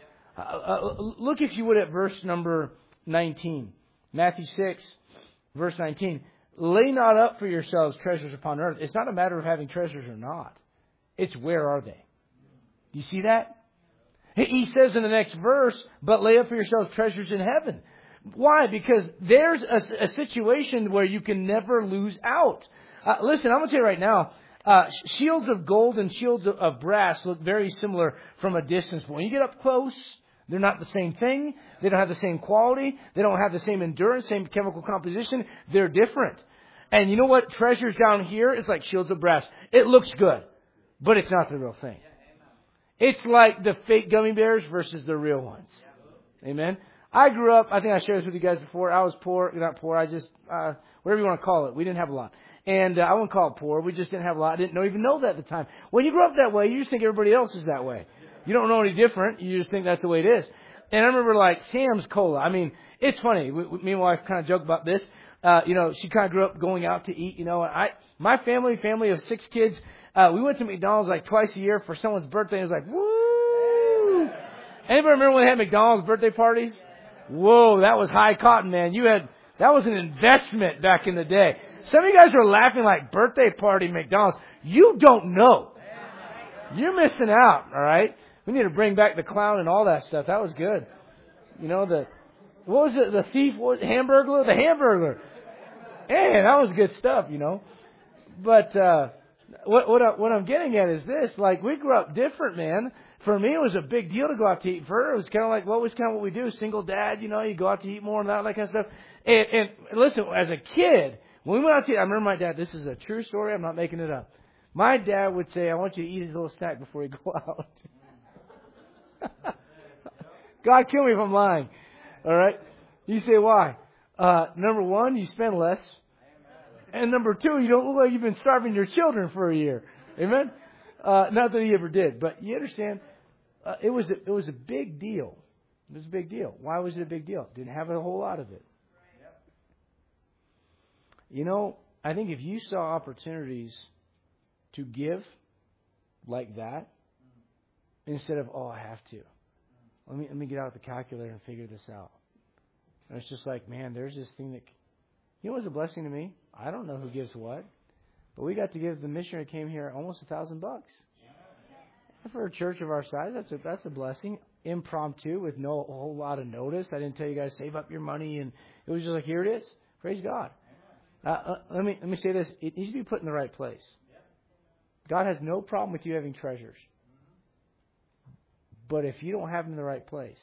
S1: Look, if you would, at verse number 19. Matthew 6, verse 19. Lay not up for yourselves treasures upon earth. It's not a matter of having treasures or not. It's where are they? Do you see that? He says in the next verse, but lay up for yourselves treasures in heaven. Why? Because there's a situation where you can never lose out. Listen, I'm going to tell you right now, shields of gold and shields of brass look very similar from a distance. But when you get up close, they're not the same thing. They don't have the same quality. They don't have the same endurance, same chemical composition. They're different. And you know what? Treasures down here is like shields of brass. It looks good, but it's not the real thing. It's like the fake gummy bears versus the real ones. Amen? I grew up, I think I shared this with you guys before. I was poor, not poor, I just, whatever you want to call it. We didn't have a lot. And I wouldn't call it poor. We just didn't have a lot. I didn't even know that at the time. When you grow up that way, you just think everybody else is that way. You don't know any different. You just think that's the way it is. And I remember like Sam's Cola. I mean, it's funny. Me and my wife kind of joke about this. She kind of grew up going out to eat, my family of 6 kids, we went to McDonald's like twice a year for someone's birthday. It was like, woo! Anybody remember when they had McDonald's birthday parties? Whoa, that was high cotton, man. That was an investment back in the day. Some of you guys are laughing like birthday party McDonald's. You don't know. You're missing out, all right? We need to bring back the clown and all that stuff. That was good. What was it? The thief? What was it? Hamburglar? The Hamburglar. Man, that was good stuff, But what I'm getting at is this. Like, we grew up different, man. For me, it was a big deal to go out to eat. For her, it was kind of like, what we do. Single dad, you go out to eat more and that kind of stuff. And listen, as a kid, when we went out to eat, I remember my dad, this is a true story, I'm not making it up. My dad would say, "I want you to eat a little snack before you go out." God, kill me if I'm lying. All right? You say why? Number one, you spend less. And number two, you don't look like you've been starving your children for a year. Amen? Not that he ever did, but you understand, it was a big deal. It was a big deal. Why was it a big deal? Didn't have a whole lot of it. You know, I think if you saw opportunities to give like that, instead of, I have to. Let me get out the calculator and figure this out. And it's just like, man, there's this thing that, you know what's a blessing to me? I don't know who gives what, but we got to give the missionary who came here almost $1,000. For a church of our size, that's a blessing. Impromptu with no whole lot of notice. I didn't tell you guys save up your money, and it was just like, here it is. Praise God. Let me say this. It needs to be put in the right place. God has no problem with you having treasures. But if you don't have them in the right place,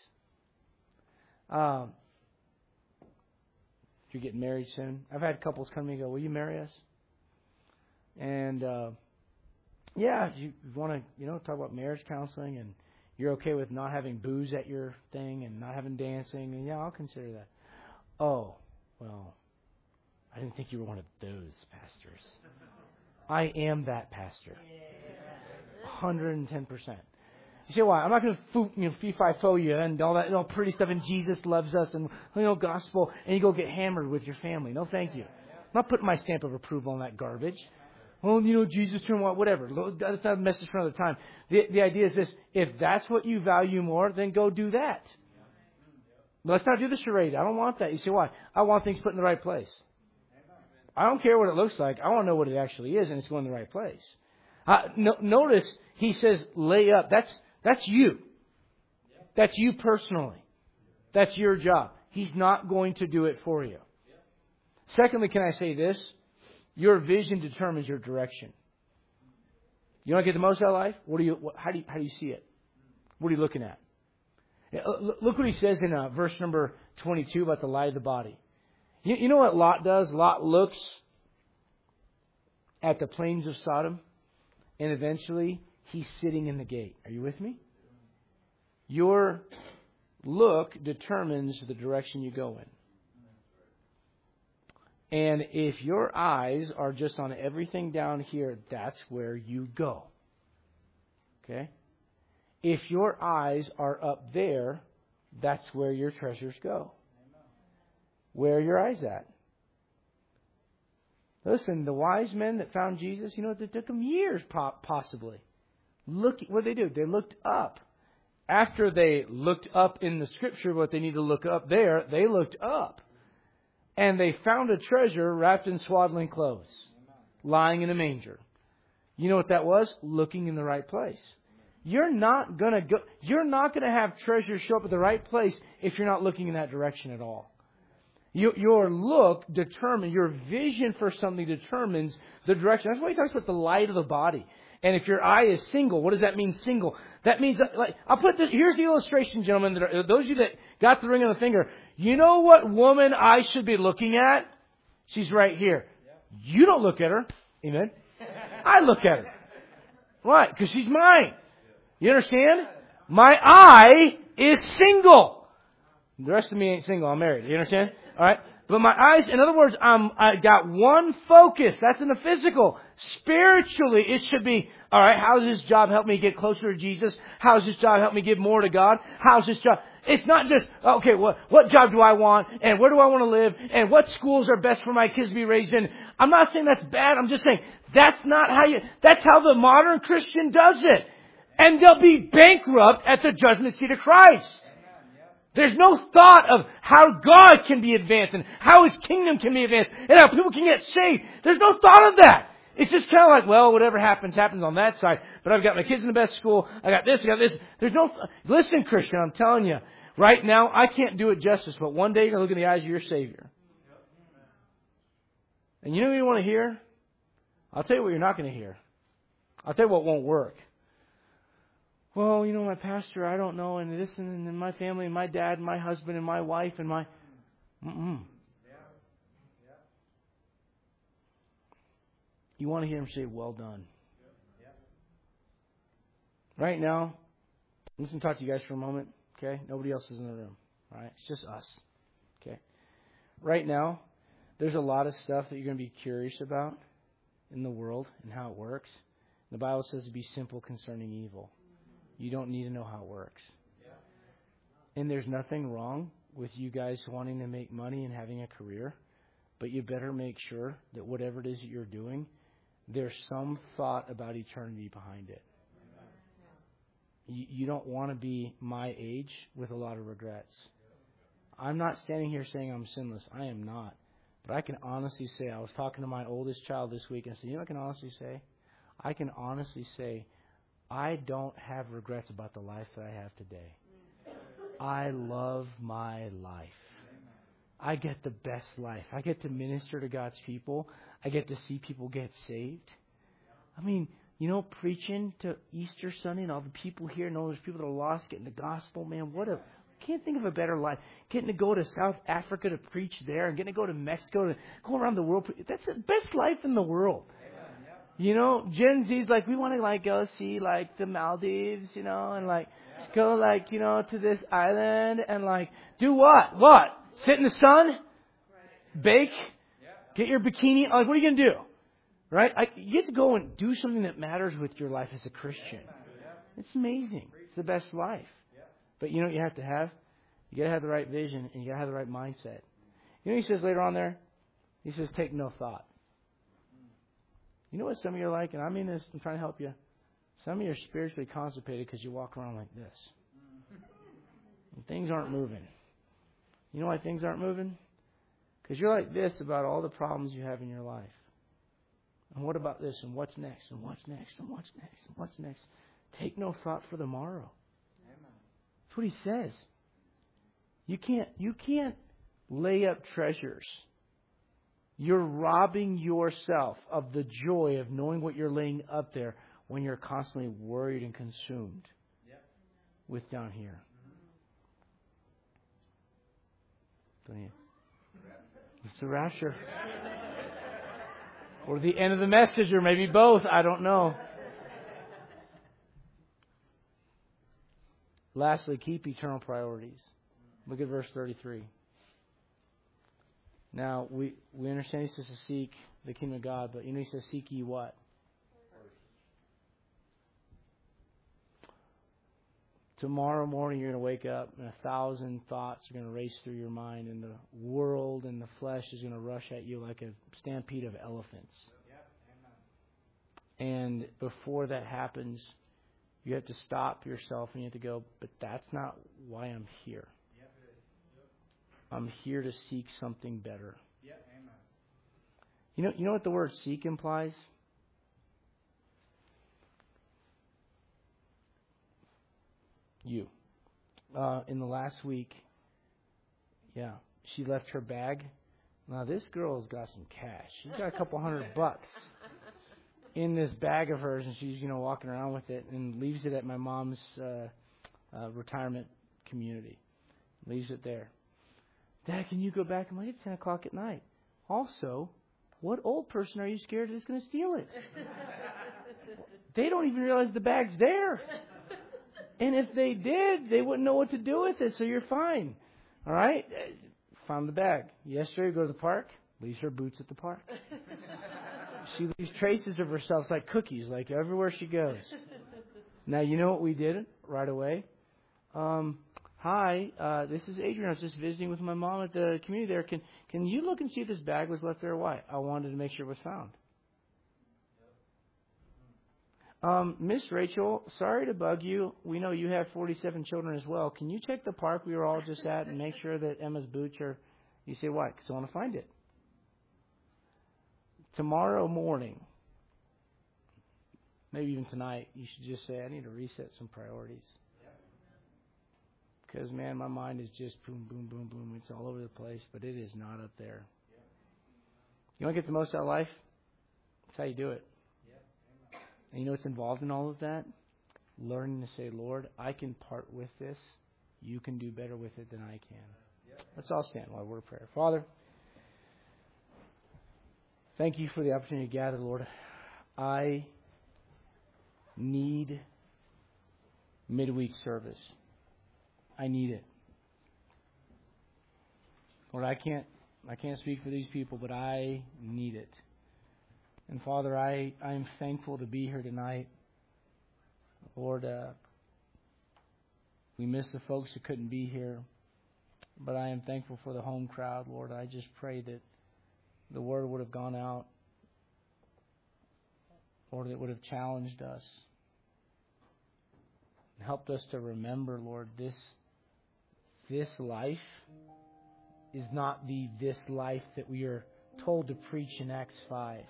S1: you're getting married soon. I've had couples come to me and go, will you marry us? And if you want to, talk about marriage counseling, and you're okay with not having booze at your thing and not having dancing, and I'll consider that. Oh, well, I didn't think you were one of those pastors. I am that pastor. 110%. You say, why? I'm not going to fee-fi-fo you and all that pretty stuff, and Jesus loves us, and gospel, and you go get hammered with your family. No, thank you. I'm not putting my stamp of approval on that garbage. Well, Jesus turned whatever. That's not a message for another time. The idea is this: if that's what you value more, then go do that. But let's not do the charade. I don't want that. You say, why? I want things put in the right place. I don't care what it looks like. I want to know what it actually is, and it's going in the right place. Notice he says, lay up. That's you. That's you personally. That's your job. He's not going to do it for you. Secondly, can I say this? Your vision determines your direction. You want to get the most out of life? How do you see it? What are you looking at? Look what he says in verse number 22 about the light of the body. You know what Lot does? Lot looks at the plains of Sodom, and eventually he's sitting in the gate. Are you with me? Your look determines the direction you go in. And if your eyes are just on everything down here, that's where you go. Okay? If your eyes are up there, that's where your treasures go. Where are your eyes at? Listen, the wise men that found Jesus, it took them years possibly. What did they do? They looked up. After they looked up in the Scripture, what they need to look up there, they looked up. And they found a treasure wrapped in swaddling clothes, lying in a manger. You know what that was? Looking in the right place. You're not going to have treasure show up at the right place if you're not looking in that direction at all. Your look determines, your vision for something determines the direction. That's why he talks about the light of the body. And if your eye is single, what does that mean, single? That means, I'll put this, here's the illustration, gentlemen, those of you that got the ring on the finger. You know what woman I should be looking at? She's right here. You don't look at her. Amen. I look at her. Why? Because she's mine. You understand? My eye is single. The rest of me ain't single. I'm married. You understand? All right. But my eyes, in other words, I got one focus. That's in the physical. Spiritually, it should be, all right, how does this job help me get closer to Jesus? How does this job help me give more to God? How's this job? It's not just, okay, what job do I want? And where do I want to live? And what schools are best for my kids to be raised in? I'm not saying that's bad. I'm just saying that's how the modern Christian does it. And they'll be bankrupt at the judgment seat of Christ. There's no thought of how God can be advanced and how His kingdom can be advanced and how people can get saved. There's no thought of that. It's just kind of like, well, whatever happens on that side. But I've got my kids in the best school. I got this, I got this. There's no... Listen, Christian, I'm telling you. Right now, I can't do it justice. But one day, you're going to look in the eyes of your Savior. And you know what you want to hear? I'll tell you what you're not going to hear. I'll tell you what won't work. Well, my pastor, I don't know, and this, and my family, and my dad, and my husband, and my wife, and my... You want to hear him say, well done. Right now, I'm just going to talk to you guys for a moment. Okay? Nobody else is in the room. All right? It's just us. Okay? Right now, there's a lot of stuff that you're going to be curious about in the world and how it works. The Bible says to be simple concerning evil. You don't need to know how it works. And there's nothing wrong with you guys wanting to make money and having a career, but you better make sure that whatever it is that you're doing, there's some thought about eternity behind it. You don't want to be my age with a lot of regrets. I'm not standing here saying I'm sinless. I am not. But I can honestly say, I was talking to my oldest child this week, and I said, you know what I can honestly say? I can honestly say, I don't have regrets about the life that I have today. I love my life. I get the best life. I get to minister to God's people. I get to see people get saved. I mean, you know, preaching to Easter Sunday and all the people here and all those people that are lost getting the gospel, man, can't think of a better life. Getting to go to South Africa to preach there and getting to go to Mexico to go around the world. That's the best life in the world. You know, Gen Z's like, we want to like go see like the Maldives, you know, and like go like, you know, to this island and like do what? What? Sit in the sun? Bake? Get your bikini? Like, what are you going to do? Right? You get to go and do something that matters with your life as a Christian. It's amazing. It's the best life. But you know what you have to have? You got to have the right vision and you got to have the right mindset. You know what he says later on there? He says, take no thought. You know what some of you are like? And I mean this, I'm trying to help you. Some of you are spiritually constipated because you walk around like this. And things aren't moving. You know why things aren't moving? Because you're like this about all the problems you have in your life. And what about this? And what's next? And what's next? And what's next? And what's next? Take no thought for tomorrow. That's what he says. You can't lay up treasures. You're robbing yourself of the joy of knowing what you're laying up there when you're constantly worried and consumed with down here. It's the rapture. Or the end of the message, or maybe both. I don't know. Lastly, keep eternal priorities. Look at verse 33. Now, we understand he says to seek the kingdom of God, but you know he says, seek ye what? Tomorrow morning you're going to wake up and 1,000 thoughts are going to race through your mind, and the world and the flesh is going to rush at you like a stampede of elephants. And before that happens, you have to stop yourself and you have to go, but that's not why I'm here. I'm here to seek something better. You know what the word seek implies? You. In the last week, she left her bag. Now this girl's got some cash. She's got a couple $100 in this bag of hers, and she's walking around with it and leaves it at my mom's retirement community. Leaves it there. Dad, can you go back? I'm like, it's 10 o'clock at night. Also, what old person are you scared is going to steal it? They don't even realize the bag's there. And if they did, they wouldn't know what to do with it, so you're fine. All right? Found the bag. Yesterday, go to the park, leaves her boots at the park. She leaves traces of herself like cookies, like everywhere she goes. Now, you know what we did right away? Hi, this is Adrian. I was just visiting with my mom at the community there. Can you look and see if this bag was left there or why? I wanted to make sure it was found. Miss Rachel, sorry to bug you. We know you have 47 children as well. Can you check the park we were all just at and make sure that Emma's boots are... You say, why? Because I want to find it. Tomorrow morning, maybe even tonight, you should just say, I need to reset some priorities. Because, man, my mind is just boom, boom, boom, boom. It's all over the place, but it is not up there. You want to get the most out of life? That's how you do it. And you know what's involved in all of that? Learning to say, Lord, I can part with this. You can do better with it than I can. Let's all stand while we're prayer. Father, thank you for the opportunity to gather, Lord. I need midweek service. I need it. Lord, I can't speak for these people, but I need it. And Father, I'm thankful to be here tonight. Lord, we miss the folks who couldn't be here, but I am thankful for the home crowd. Lord, I just pray that the word would have gone out. Lord, it would have challenged us and helped us to remember, Lord, this life is not this life that we are told to preach in Acts 5.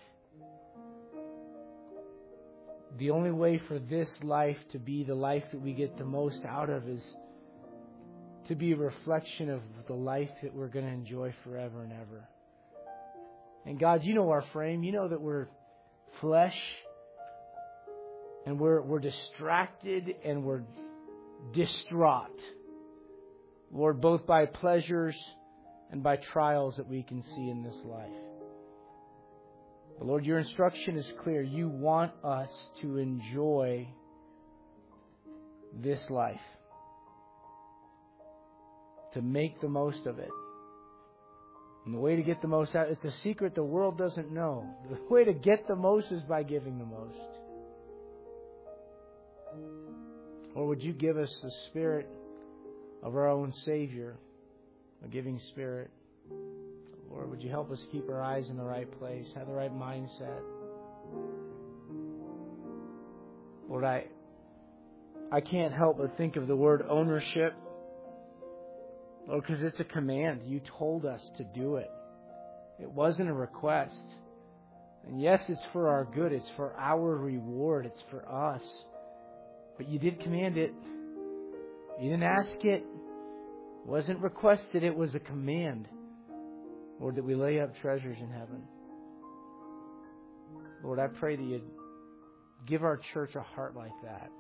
S1: The only way for this life to be the life that we get the most out of is to be a reflection of the life that we're going to enjoy forever and ever. And God, you know our frame. You know that we're flesh and we're distracted and we're distraught. Lord, both by pleasures and by trials that we can see in this life. But Lord, your instruction is clear. You want us to enjoy this life, to make the most of it. And the way to get the most out, it's a secret the world doesn't know. The way to get the most is by giving the most. Or would you give us the spirit of our own Savior, a giving spirit? Lord, would you help us keep our eyes in the right place, have the right mindset? Lord, I can't help but think of the word ownership. Lord, because it's a command. You told us to do it. It wasn't a request. And yes, it's for our good. It's for our reward. It's for us. But you did command it. You didn't ask it. It wasn't requested. It was a command. Lord, that we lay up treasures in heaven. Lord, I pray that you'd give our church a heart like that.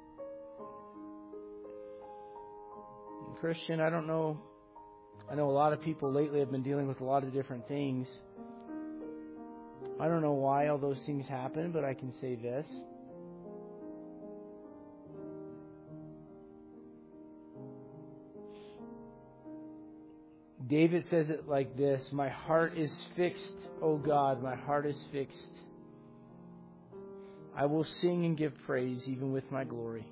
S1: And Christian, I don't know. I know a lot of people lately have been dealing with a lot of different things. I don't know why all those things happen, but I can say this. David says it like this: my heart is fixed, O God, my heart is fixed. I will sing and give praise even with my glory.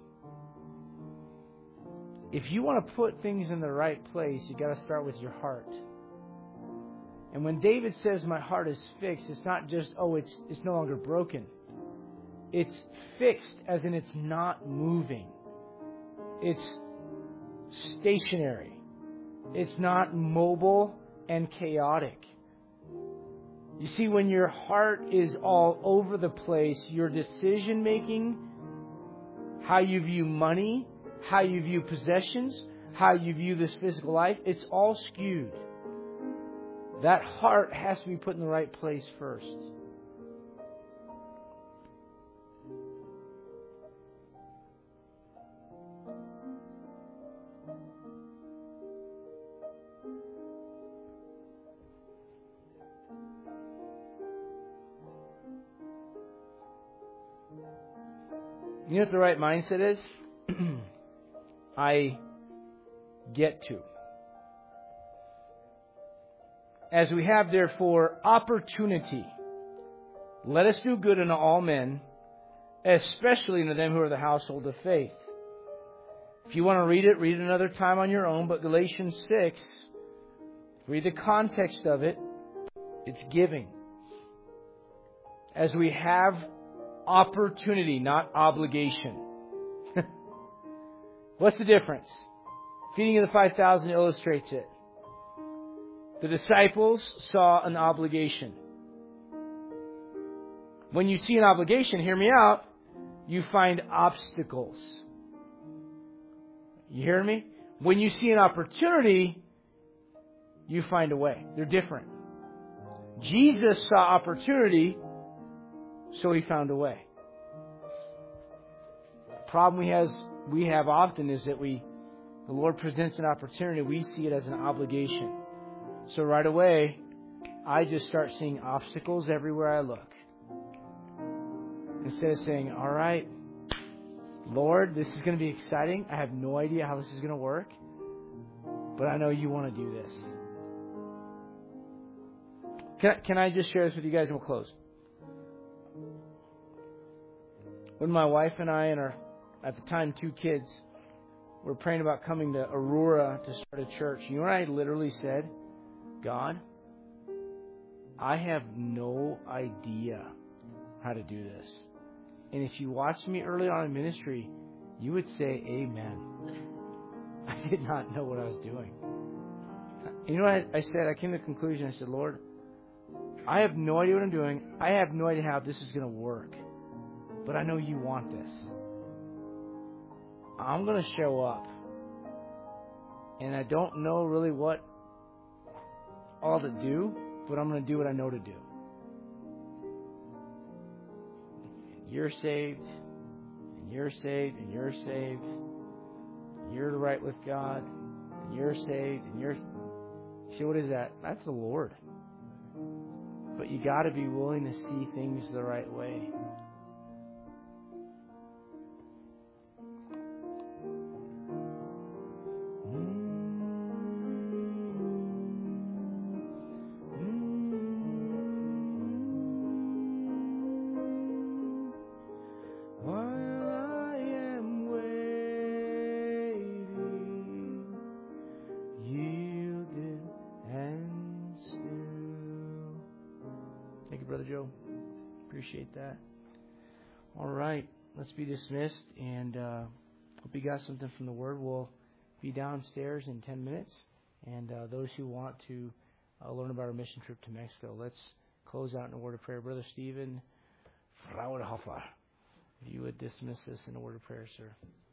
S1: If you want to put things in the right place, you got to start with your heart. And when David says my heart is fixed, it's not just, it's no longer broken. It's fixed as in it's not moving. It's stationary. It's not mobile and chaotic. You see, when your heart is all over the place, your decision making, how you view money, how you view possessions, how you view this physical life, it's all skewed. That heart has to be put in the right place first. You know what the right mindset is? I get to. As we have, therefore, opportunity, let us do good unto all men, especially unto them who are the household of faith. If you want to read it another time on your own, but Galatians 6, read the context of it. It's giving. As we have opportunity, not obligation. What's the difference? Feeding of the 5,000 illustrates it. The disciples saw an obligation. When you see an obligation, hear me out, you find obstacles. You hear me? When you see an opportunity, you find a way. They're different. Jesus saw opportunity, so He found a way. The problem we have often is that the Lord presents an opportunity, we see it as an obligation. So right away, I just start seeing obstacles everywhere I look. Instead of saying, all right, Lord, this is going to be exciting. I have no idea how this is going to work. but I know you want to do this. Can I just share this with you guys and we'll close? When my wife and I and our, at the time, 2 kids were praying about coming to Aurora to start a church, you know what I literally said? God, I have no idea how to do this. And if you watched me early on in ministry, you would say amen. I did not know what I was doing. You know what I said? I came to the conclusion. I said, Lord, I have no idea what I'm doing. I have no idea how this is going to work. But I know you want this. I'm going to show up. And I don't know really what all to do, but I'm going to do what I know to do. You're saved, and you're saved, and you're saved. You're right with God, and you're saved, and you're... See, what is that? That's the Lord. But you got to be willing to see things the right way. Brother Joe. Appreciate that. All right. Let's be dismissed. And hope you got something from the Word. We'll be downstairs in 10 minutes. And those who want to learn about our mission trip to Mexico, let's close out in a word of prayer. Brother Stephen Frauenhofer, if you would dismiss us in a word of prayer, sir.